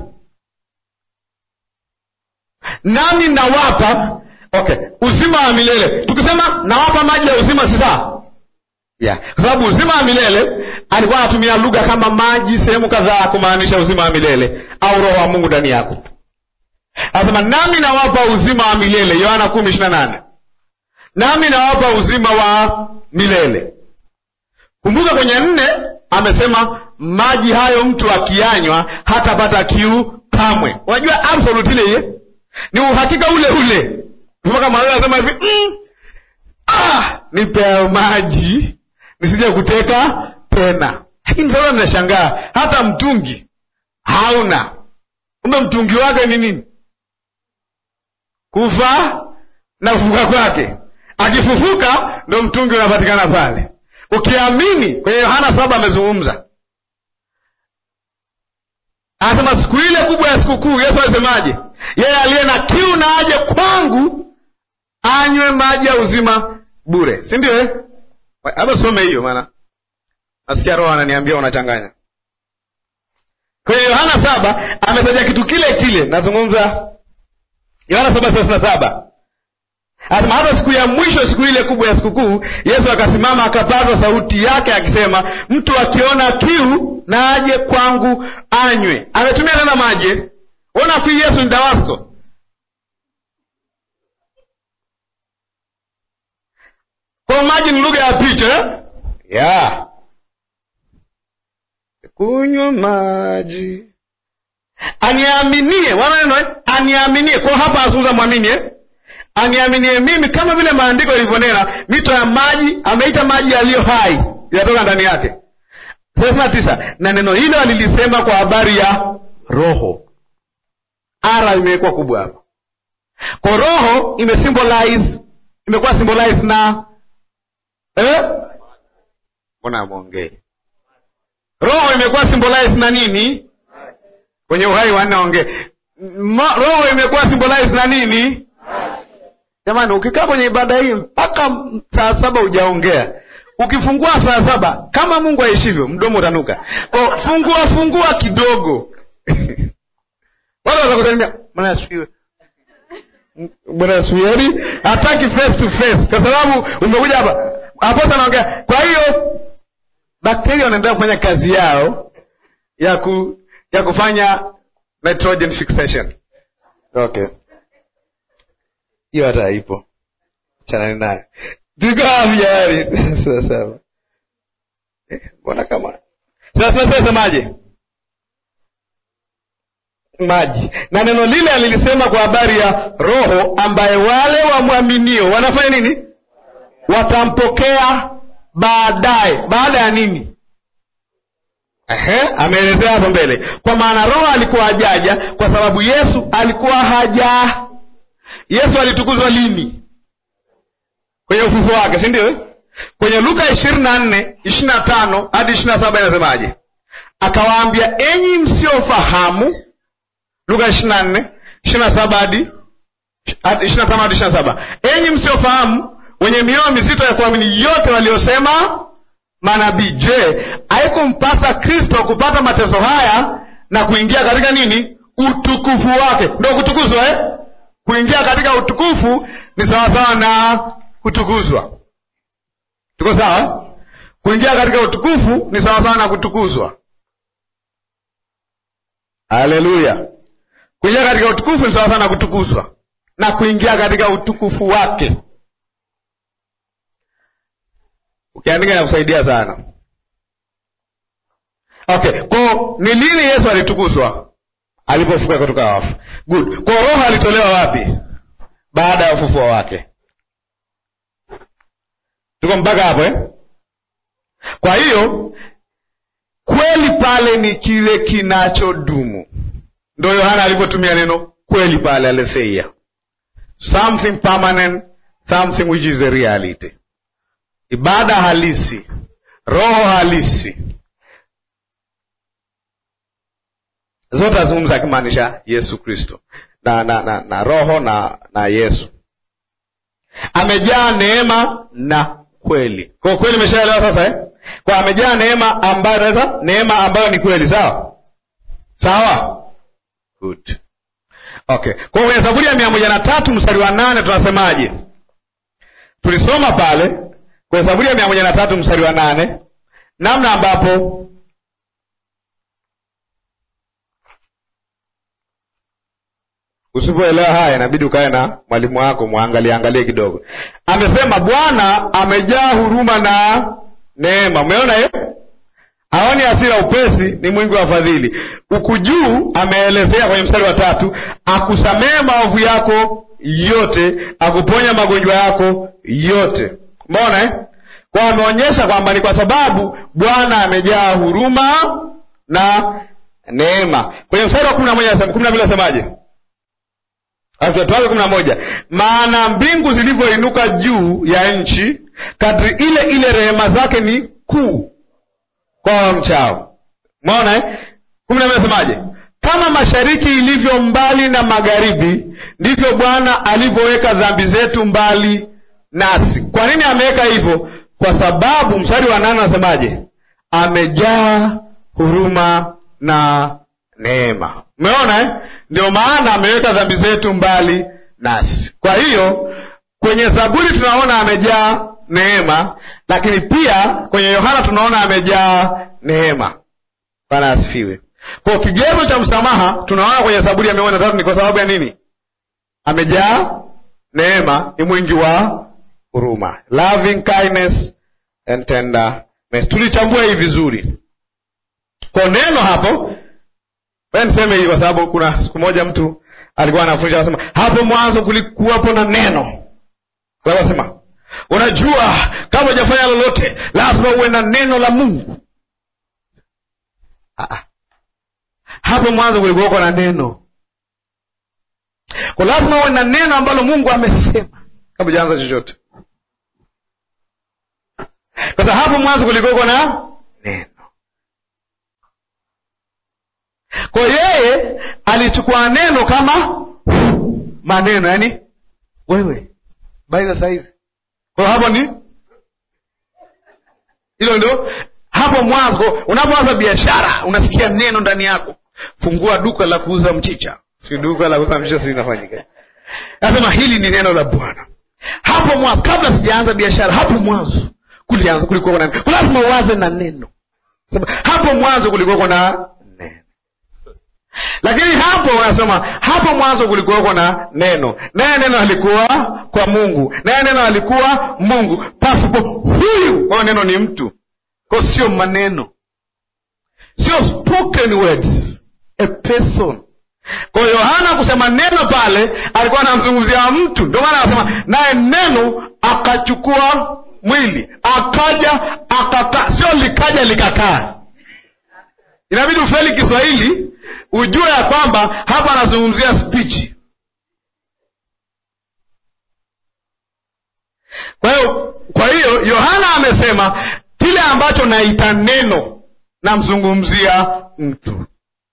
Nami nawapa okay, uzima wa milele. Tukisema nawapa maji ya uzima, si sawa? Yeah. Kwa sababu uzima wa milele alikuwa anatumia lugha kama maji sehemu kadhaa kumaanisha uzima wa milele au roho wa Mungu ndani yako. Anasema nami nawapa uzima wa milele, Yohana kumi ishirini na nane. Nami nawapa uzima wa milele. Kumbuka kwenye nne amesema maji hayo mtu akiyanywa hatapata kiu kamwe. Unajua absolutely ile ni uhakika ule ule. Mpaka Maria anasema hivi, mm, ah, nipe maji nisije kuteka tena. Lakini sasa ninashangaa hata mtungi hauna. Kumbe mtungi wake ni nini? Kufa na kufufuka kwake. Akifufuka ndo mtungi unapatikana pale. Ukiamini kwenye Yohana saba amezungumza. Anasema siku ile kubwa ya sikukuu Yesu alisemaje? Yeye aliye na kiu na aje kwangu anywe maji ya uzima bure. Si ndio eh? Hapa some hiyo maana nasikia roho ananiambia unachanganya. Kwa hiyo Yohana saba ametaja kitu kile kile. Nazungumza Yohana saba thelathini na saba. Anasema hata siku ya mwisho, siku ile kubwa ya sikukuu, Yesu akasimama akapaza sauti yake akisema, mtu akiona kiu na aje kwangu anywe. Ametumia tena maji. Ona fi Yesu ni Damasco. Kwa maji ni lugha ya picha eh? Yeah. Kunywa maji. Aniaminie, wana neno eh? Aniaminie. Kwa hapa azungumza muamini eh? Aniaminie mimi kama vile maandiko yalivyonena, mito ya maji, ameita maji yaliyo hai, yanatoka ndani yake. thelathini na tisa. Na neno hilo alilisema kwa habari ya roho. Ara imekuwa kubwa hapa. Kwa roho imesymbolize, imekuwa symbolize na eh? Mbona muongee? Roho imekuwa symbolize na nini? Kwenye uhai wa nne ongee. Roho imekuwa symbolize na nini? Jamani, ukikaa kwenye ibada hii mpaka saa saba hujaongea, ukifungua saa saba kama Mungu aishivyo, mdomo utanuka. Kwa fungua fungua kidogo. Wala watakusalimia, Bwana asifiwe. Bwana asifiwe. Hataki face to face kwa sababu umekuja hapa. Hapo sana anaongea. Kwa hiyo bakteria wanaendelea kufanya kazi yao ya ku, ya kufanya nitrogen fixation. Okay. Hiyo hata ipo. Chana naye. Tuko hapo sasa. Eh, mbona kama sasa sasa semaje? Maji. Na neno lile alilisema kwa habari ya Roho ambaye wale wamwaminio wanafanya nini? Watampokea baadaye. Baada ya nini? Ehe, ameelezea hapo mbele. Kwa maana Roho alikuwa hajaja kwa sababu Yesu alikuwa haja. Yesu alitukuzwa lini? Kwenye ufufuo wake, si ndio? Kwenye Luka ishirini na nne, ishirini na tano hadi ishirini na saba inasemaje? Akawaambia, enyi msiofahamu. Luka ishirini na nne, ishirini na saba hadi ishirini na tano hadi ishirini na saba. Enyi msiofahamu, wenye mioyo mizito ya kuamini yote waliosema manabii. Je, haikumpasa Kristo kupata mateso haya na kuingia katika nini? Utukufu wake. Ndio kutukuzwa eh? Kuingia katika utukufu ni sawa sawa na kutukuzwa. Tuko sawa? Kuingia katika utukufu ni sawa sawa na kutukuzwa. Haleluya. Kuingia katika utukufu ni sawa sawa na kutukuzwa. Na kuingia katika utukufu wake. Ukiandika inakusaidia sana. Okay, kwa ni lini Yesu alitukuzwa? Alipofufuka kutoka wafu. Good. Kwa Roho alitolewa wapi? Baada ya ufufuo wake. Tuko mpaka hapo eh? Kwa hiyo kweli pale ni kile kinachodumu. Ndio Yohana alivyotumia neno kweli pale, aletheia. Something permanent, something which is a reality. Ibada halisi, roho halisi. Zote azungumza akimaanisha Yesu Kristo. Na, na, na, na roho na, na Yesu. Amejaa neema na kweli. Kwa kweli umeshaelewa sasa eh? Kwa amejaa neema ambayo sasa neema ambayo ni kweli, sawa? Sawa? Good. Okay. Kwa kwenye Zaburi ya mia moja na tatu mstari wa nane tunasemaje? Tulisoma pale kwenye Zaburi ya mia moja na tatu mstari wa nane namna ambapo usipoelewa haya inabidi ukae na mwalimu wako muangalie angalie kidogo. Amesema Bwana amejaa huruma na neema. Umeona hiyo? Haoni hasira upesi, ni mwingi wa fadhili. Huku juu ameelezea kwenye mstari wa tatu, akusamehe maovu yako yote, akuponya magonjwa yako yote. Umeona eh? Kwa ameonyesha kwamba ni kwa sababu Bwana amejaa huruma na neema. Kwenye mstari wa kumi na moja nasema, kumi na mbili nasemaje? Tuanze kumi na moja. Maana mbingu zilivyoinuka juu ya nchi, kadri ile ile rehema zake ni kuu kwa wamchao. Umeona eh? kumi na mbili nasemaje? Kama mashariki ilivyo mbali na magharibi, ndivyo Bwana alivyoweka dhambi zetu mbali nasi. Kwa nini ameweka hivyo? Kwa sababu mstari wa nane nasemaje? Amejaa huruma na neema. Umeona eh? Ndio maana ameweka dhambi zetu mbali nasi. Kwa hiyo kwenye Zaburi tunaona amejaa neema, lakini pia kwenye Yohana tunaona amejaa neema. Bwana asifiwe. Kwa kigezo cha msamaha tunaona kwenye Zaburi ya mia moja na tatu ni kwa sababu ya nini? Amejaa neema, ni mwingi wa huruma. Loving kindness and tenderness. Tulichambua hii vizuri. Kwa neno hapo, wewe niseme hivi kwa sababu kuna siku moja mtu alikuwa anafundisha anasema, hapo mwanzo kulikuwapo na neno. Kwa hiyo sema, unajua kama hujafanya lolote lazima uwe na neno la Mungu. Ah ah. Hapo mwanzo kulikuwa na neno. Kwa lazima uwe na neno ambalo Mungu amesema kabla hujaanza chochote. Kwa sababu hapo mwanzo kulikuwa na neno. Kwa yeye alichukua neno kama maneno, yani wewe Habari za saizi. Kwa hapo ni hilo ndio hapo mwanzo. Unapoanza biashara unasikia neno ndani yako, fungua duka la kuuza mchicha. Si duka la kuuza mchicha, si inafanyika. Nasema hili ni neno la Bwana. Hapo mwanzo, kabla sijaanza biashara, hapo mwanzo kulianza kulikuwa na neno. Lazima uanze na neno. Sababu hapo mwanzo kulikuwa na neno. Lakini hapo unasema hapo mwanzo kulikuwa na neno. Naye neno alikuwa kwa Mungu. Naye neno alikuwa Mungu. Pasipo huyu, kwa neno ni mtu. Kwa sio maneno. Sio spoken words. A person. Kwa Yohana kusema neno pale alikuwa anamzungumzia mtu. Ndio maana anasema naye neno akachukua mwili, akaja akakaa. Sio likaja likakaa. Inabidi ufeli Kiswahili ujue ya kwamba hapa anazungumzia speech. Kwa hiyo kwa hiyo Yohana amesema kile ambacho naita neno namzungumzia mtu.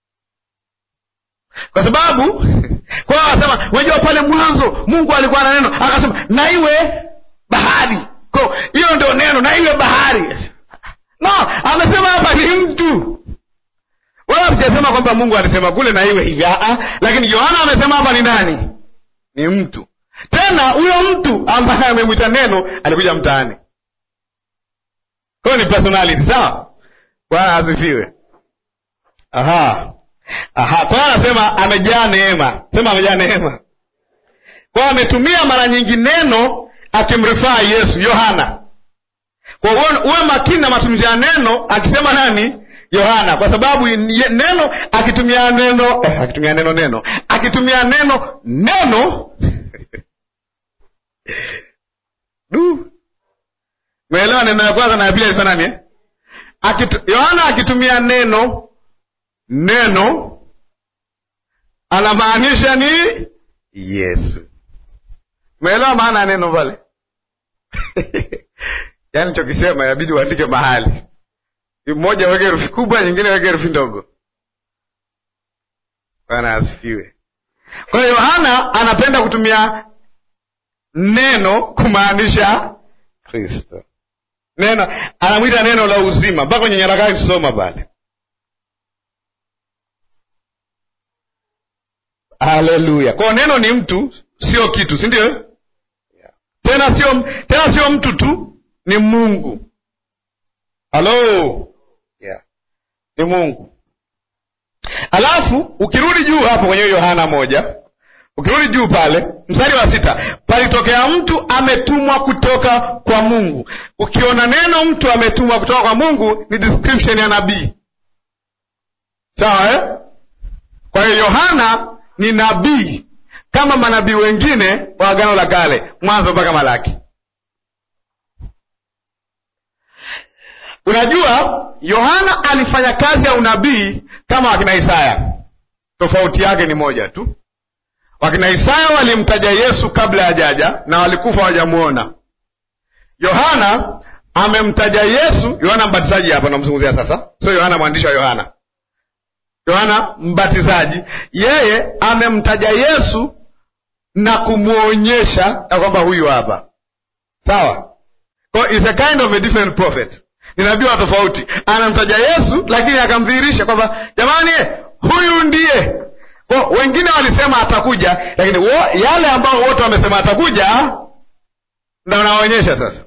Kwa sababu kwa hiyo anasema unajua pale mwanzo Mungu alikuwa na neno, akasema na iwe bahari. Kwa hiyo ndio neno, na iwe bahari. No, amesema hapa ni mtu. Wala hajasema kwamba Mungu alisema kule na iwe hivi. Ah, lakini Yohana amesema hapa ni nani? Ni mtu. Tena huyo mtu ambaye amemwita neno alikuja mtaani. Kwa ni personality, sawa? Bwana asifiwe. Aha. Aha, kwa anasema amejaa neema. Sema amejaa neema. Kwa ametumia mara nyingi neno akimrifaa Yesu, Yohana. Kwa uwe makini na matumizi ya neno akisema nani? Yohana, kwa sababu neno akitumia neno eh, akitumia neno neno akitumia neno neno du Umeelewa neno ya kwanza na ya pili ilifanya nani eh? Akitu, Yohana akitumia neno neno anamaanisha ni Yesu. Umeelewa maana ya neno pale? Yaani chokisema inabidi uandike mahali. Mmoja weke herufi kubwa, nyingine weke herufi ndogo. Bwana asifiwe. Kwa hiyo Yohana anapenda kutumia neno kumaanisha Kristo. Neno anamwita neno la uzima. Mpaka kwenye nyaraka yake soma pale. Haleluya. Kwa neno ni mtu, sio kitu, si ndio? Yeah. Tena sio tena sio mtu tu, ni Mungu. Halo. Yeah. Ni Mungu. Alafu ukirudi juu hapo kwenye Yohana moja, ukirudi juu pale mstari wa sita, palitokea mtu ametumwa kutoka kwa Mungu. Ukiona neno mtu ametumwa kutoka kwa Mungu ni description ya nabii. Sawa eh? Kwa hiyo Yohana ni nabii kama manabii wengine wa Agano la Kale, Mwanzo mpaka Malaki. Unajua Yohana alifanya kazi ya unabii kama wakina Isaya. Tofauti yake ni moja tu. Wakina Isaya walimtaja Yesu kabla hajaja na walikufa hawajamuona. Yohana amemtaja Yesu. Yohana mbatizaji hapa namzungumzia sasa, sio Yohana mwandishi wa Yohana. Yohana mbatizaji, yeye amemtaja Yesu na kumuonyesha ya kwamba huyu hapa. Sawa? So it's a kind of a different prophet. Ni nabii wa tofauti. Anamtaja Yesu lakini akamdhihirisha kwamba jamani huyu ndiye. Kwa wengine walisema atakuja, lakini wo, yale ambao wote wamesema atakuja ndio anaonyesha sasa.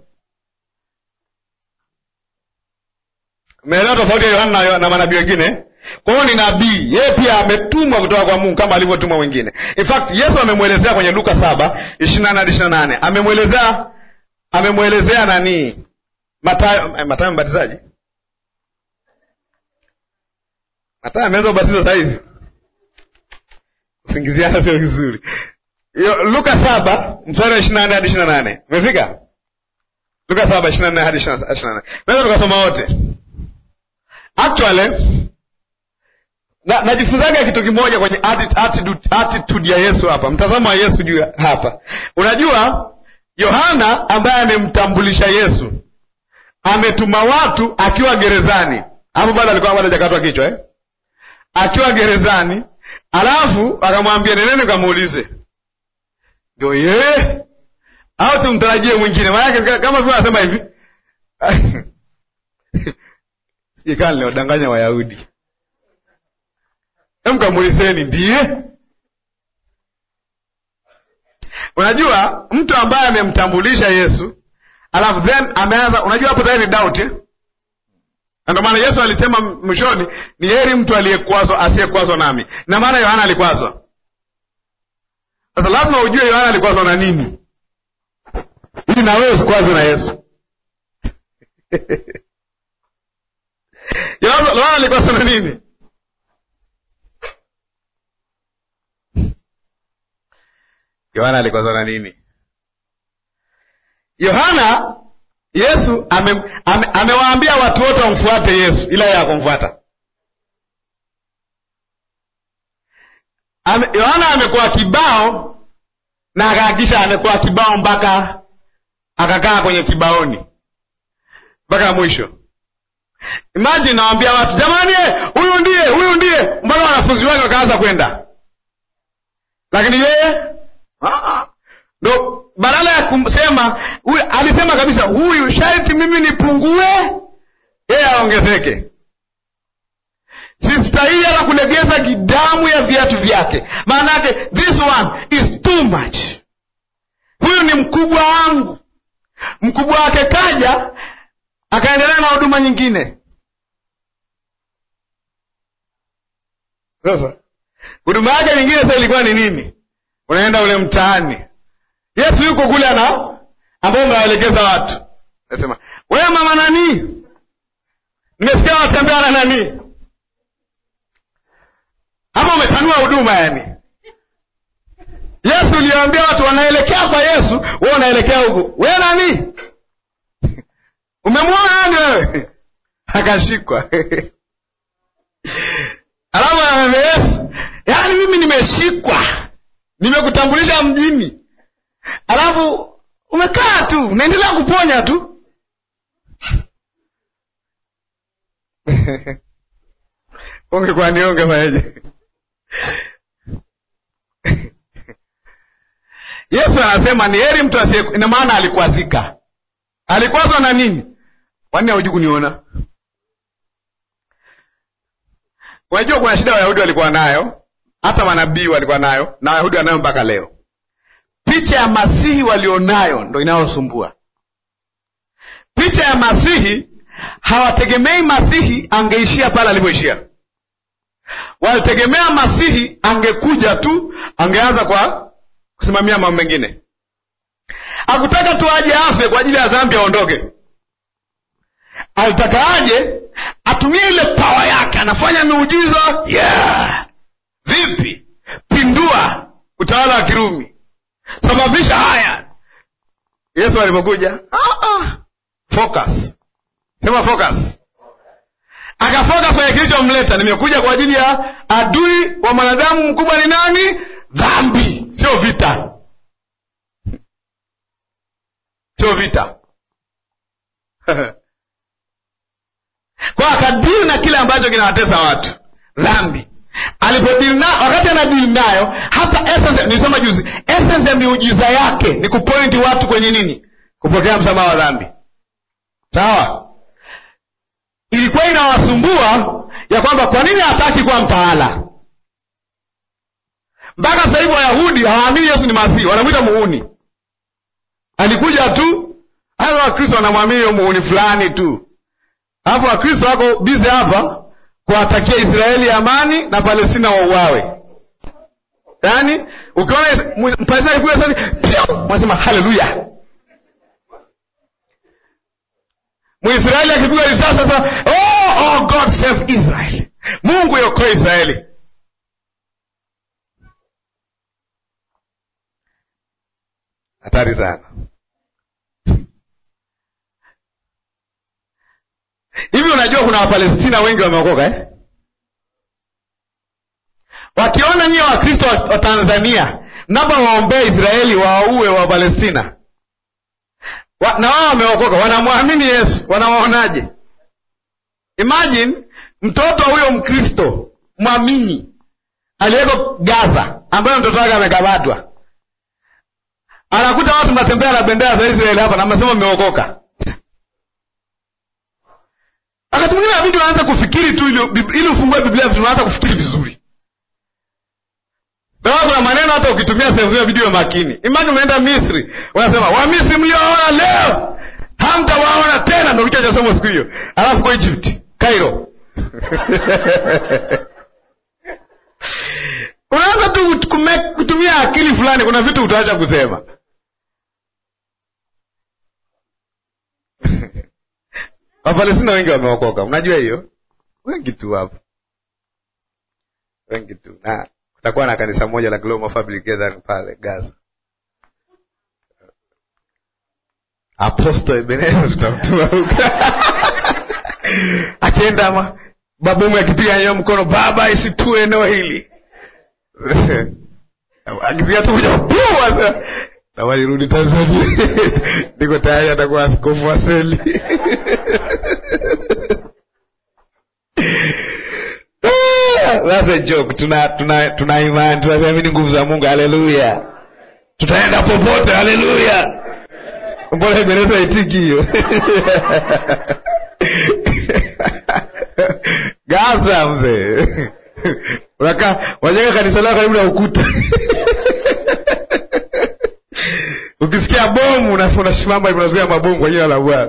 Umeelewa tofauti ya Yohana na, na manabii wengine? Kwa hiyo ni nabii, yeye pia ametumwa kutoka kwa Mungu kama alivyotumwa wengine. In fact, Yesu amemwelezea kwenye Luka saba ishirini na nane hadi ishirini na nane. Amemwelezea amemwelezea nani? Mathayo, Mathayo mbatizaji. Mathayo ameanza ubatizo saa hizi. Usingiziana sio vizuri. Luka saba mstari wa ishirini na nane hadi ishirini na nane. Umefika? Luka saba ishirini na nane hadi ishirini na nane. Naweza tukasoma wote. Actually na najifunzaga kitu kimoja kwenye attitude, attitude ya Yesu hapa. Mtazamo wa Yesu juu hapa. Unajua Yohana ambaye amemtambulisha Yesu ametuma watu akiwa gerezani. Hapo bado alikuwa bado hajakatwa kichwa eh? Akiwa gerezani, alafu akamwambia neneni kamuulize. Ndio yeye au tumtarajie mwingine? Maana kama vile anasema hivi sikaa niliwadanganya Wayahudi. Hem, kamuulizeni ndiye. Unajua mtu ambaye amemtambulisha Yesu alafu then ameanza, unajua hapo tayari doubt eh? Ndio maana Yesu alisema mwishoni, ni heri mtu aliyekwazwa asiyekwazwa nami. Na maana Yohana alikwazwa. Sasa lazima ujue Yohana alikwazwa na nini, ili na wewe usikwazwe na Yesu. Yohana alikwazwa na nini? Yohana alikwazwa na nini? Yohana, Yesu ame, ame, amewaambia watu wote wamfuate Yesu, ila yeye hakumfuata. Ame, Yohana amekuwa kibao na akahakisha amekuwa kibao mpaka akakaa kwenye kibaoni mpaka mwisho. Imagine nawaambia watu, jamani, huyu ndiye, huyu ndiye, mpaka wanafunzi wake wakaanza kwenda. Lakini yeye ah ndo badala ya kusema, alisema kabisa, huyu sharti mimi nipungue, yeye aongezeke. Sistahili hata kulegeza gidamu ya viatu vyake. Maana yake this one is too much. Huyu ni mkubwa wangu. Mkubwa wake kaja akaendelea na huduma nyingine. Sasa huduma yake nyingine sasa ilikuwa ni nini? Unaenda ule mtaani, Yesu yuko kule ana ambao ngaelekeza watu. Nasema, wewe mama nani? Nimesikia unatembea na nani? Hapo umetanua huduma yani. Yesu aliwaambia watu wanaelekea kwa Yesu, wewe unaelekea huko. Wewe nani? Umemwona nani wewe? Akashikwa. Alafu anamwambia Yesu, yaani mimi nimeshikwa. Nimekutambulisha mjini. Alafu umekaa tu, unaendelea kuponya tu. Unge kwa nionge maje. Yesu anasema ni heri mtu asiye, ina maana alikwazika. Alikwazwa na nini? Kwani hujui kuniona? Unajua kuna shida Wayahudi walikuwa nayo, hata manabii walikuwa nayo, na Wayahudi wanayo mpaka leo. Picha ya Masihi walionayo ndo inayosumbua. Picha ya Masihi, hawategemei Masihi angeishia pale alipoishia. Walitegemea Masihi angekuja tu, angeanza kwa kusimamia mambo mengine. Hakutaka tu aje afe kwa ajili ya dhambi aondoke. Alitaka aje atumie ile power yake, anafanya miujiza. Yeah. Vipi? Pindua utawala wa Kirumi. Sababisha haya. Yesu alipokuja, ah ah, focus. Sema focus. Akafocus kwenye kilichomleta. Nimekuja kwa ajili ya adui wa mwanadamu mkubwa ni nani? Dhambi, sio vita. Sio vita. Kwa akadili na kile ambacho kinawatesa watu, dhambi. Alipodili na, wakati anadili nayo, hata essence, nilisema juzi, essence ya miujiza yake ni kupointi watu kwenye nini? Kupokea msamaha wa dhambi. Sawa? Ilikuwa inawasumbua ya kwamba kwa nini hataki kuwa mtawala. Mpaka sasa hivi Wayahudi hawaamini Yesu ni Masihi, wanamwita muhuni. Alikuja tu, hao Wakristo wanamwamini yeye muhuni fulani tu. Alafu Wakristo wako busy hapa kuwatakia Israeli amani na Palestina wauawe. Yaani ukiona Palestina ikikuja sasa, wanasema haleluya. Mwisraeli akipigwa risasi sasa, oh, oh God save Israel. Mungu yokoe Israeli. Hatari sana. Hivi unajua kuna Wapalestina wengi wameokoka eh? Wakiona nyie Wakristo wa Tanzania mnapowaombea Israeli waue wa Palestina, wa, na wao wameokoka, wanamwamini Yesu, wanawaonaje? Imagine mtoto huyo Mkristo mwamini aliyeko Gaza, ambaye mtoto wake amekamatwa, anakuta watu mnatembea na bendera za Israeli hapa na mnasema mmeokoka. Wakati mwingine inabidi uanze kufikiri tu ili ili ufungue Biblia tunaanza kufikiri vizuri. Ndio kuna maneno hata ukitumia sehemu ya video makini. Imagine umeenda Misri, unasema wa Misri mlioona leo hamtawaona tena, ndio kitu cha somo siku hiyo. Alafu kwa Egypt, Cairo. Unaanza tu kutumia akili fulani, kuna vitu utaacha kusema. Wapalestina wengi wameokoka. Unajua hiyo? Wengi tu hapo. Wengi tu. Na kutakuwa na kanisa moja la Global Fabric Gathering pale Gaza. Apostle Ebenezer tutamtuma huko. Akienda ama babumu akipiga nyoyo mkono, baba isitue eneo hili. Akizia tu kuja bua na walirudi Tanzania. Niko tayari atakuwa askofu wa seli. That's a joke. Tuna tuna tuna imani, tunaamini nguvu za Mungu. Haleluya. Tutaenda popote. Haleluya. Mbona Ebenezer itiki hiyo? Gaza mzee. Waka wajenga kanisa lao karibu na ukuta. Ukisikia bomu unasimama unazuia mabomu kwa jina la Bwana.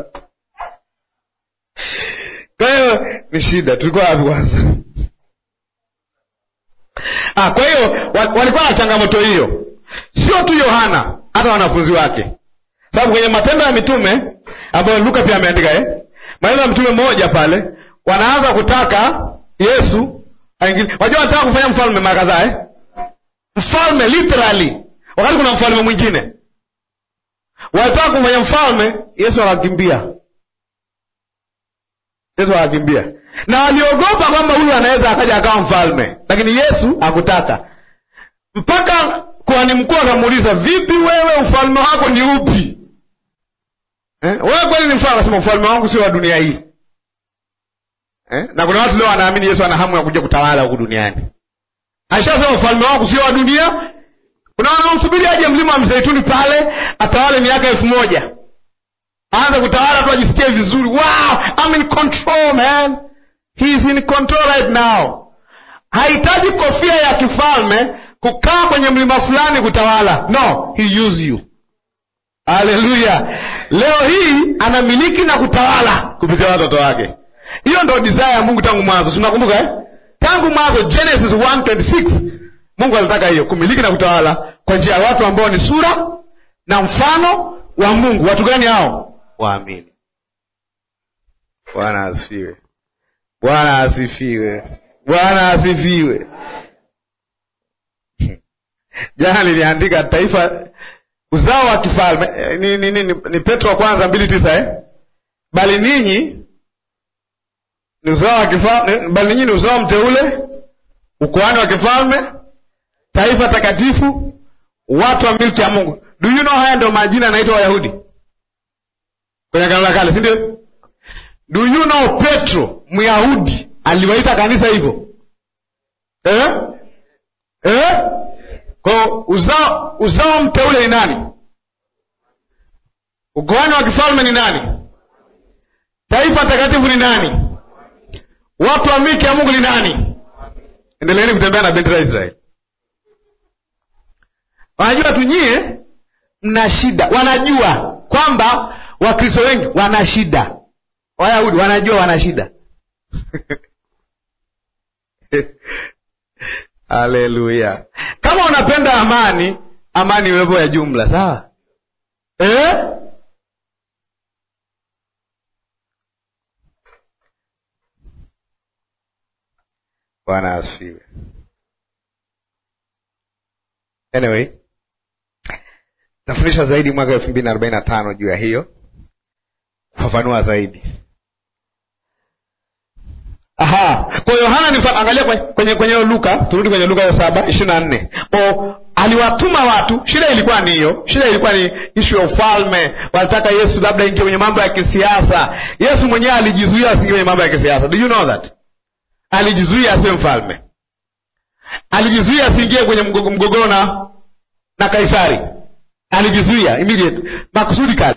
Kwa hiyo ni shida. Tulikuwa wapi kwanza? Ah, kwa hiyo walikuwa na changamoto hiyo. Sio tu Yohana, hata wanafunzi wake. Sababu kwenye Matendo ya Mitume ambayo Luka pia ameandika eh, Matendo ya Mitume moja pale, wanaanza kutaka Yesu aingilie. Wajua wanataka kufanya mfalme mara kadhaa eh? Mfalme literally. Wakati kuna mfalme mwingine. Wanataka kufanya mfalme, Yesu akakimbia. Yesu akakimbia. Na waliogopa kwamba huyu anaweza akaja akawa mfalme. Lakini Yesu hakutaka. Mpaka kuhani mkuu akamuuliza, "Vipi wewe ufalme wako ni upi?" Eh? Wewe kweli ni mfalme? Akasema, "Ufalme wangu sio wa dunia hii." Eh? Na kuna watu leo wanaamini Yesu ana hamu ya kuja kutawala huku duniani. Aishasema ufalme wangu sio wa dunia. Kuna wanaomsubiri aje mlima wa Mzeituni pale atawale miaka elfu moja. Aanze kutawala tu ajisikie vizuri. Wow, I'm in control man. He is in control right now. Hahitaji kofia ya kifalme kukaa kwenye mlima fulani kutawala. No, he use you. Haleluya. Leo hii anamiliki na kutawala kupitia watoto wake. Hiyo ndio desire ya Mungu tangu mwanzo. Tunakumbuka eh? Tangu mwanzo Genesis one twenty-six. Mungu alitaka hiyo, kumiliki na kutawala kwa njia ya watu ambao ni sura na mfano wa Mungu. Watu gani hao? Waamini. Bwana asifiwe. Bwana asifiwe. Bwana asifiwe. Jana niliandika taifa uzao wa kifalme ni ni, ni, ni, ni Petro wa kwanza mbili tisa eh? Bali ninyi ni uzao wa kifalme, bali ninyi ni uzao mteule, ukuhani wa kifalme, taifa takatifu, watu wa milki ya Mungu. Do you know haya ndio majina yanaitwa Wayahudi kwenye Agano la Kale, si ndio? Do you know Petro Myahudi aliwaita kanisa hivyo? Eh? Eh? Kwa uzao uzao mteule ni nani? Ukuhani wa kifalme ni nani? Taifa takatifu ni nani? Watu wa milki ya Mungu ni nani? Endeleeni kutembea na bendera ya Israeli. Wanajua tu nyie mna shida. Wanajua kwamba Wakristo wengi wana shida. Wayahudi wanajua wana shida. Haleluya. Kama unapenda amani, amani iwepo ya jumla, sawa? Eh? Bwana asifiwe. Anyway, tafundisha zaidi mwaka elfu mbili na arobaini na tano juu ya hiyo. Kufafanua zaidi. Aha, kwa Yohana ni angalia kwenye kwenye Luka, turudi kwenye Luka saba ishirini na nne. O, aliwatuma watu, shida ilikuwa ni hiyo. Shida ilikuwa ni issue ya ufalme. Walitaka Yesu labda ingie kwenye mambo ya kisiasa. Yesu mwenyewe alijizuia asiingie kwenye mambo ya kisiasa. Do you know that? Alijizuia asiwe mfalme. Alijizuia asiingie kwenye mgogoro na na Kaisari. alivizuia immediate makusudi kali.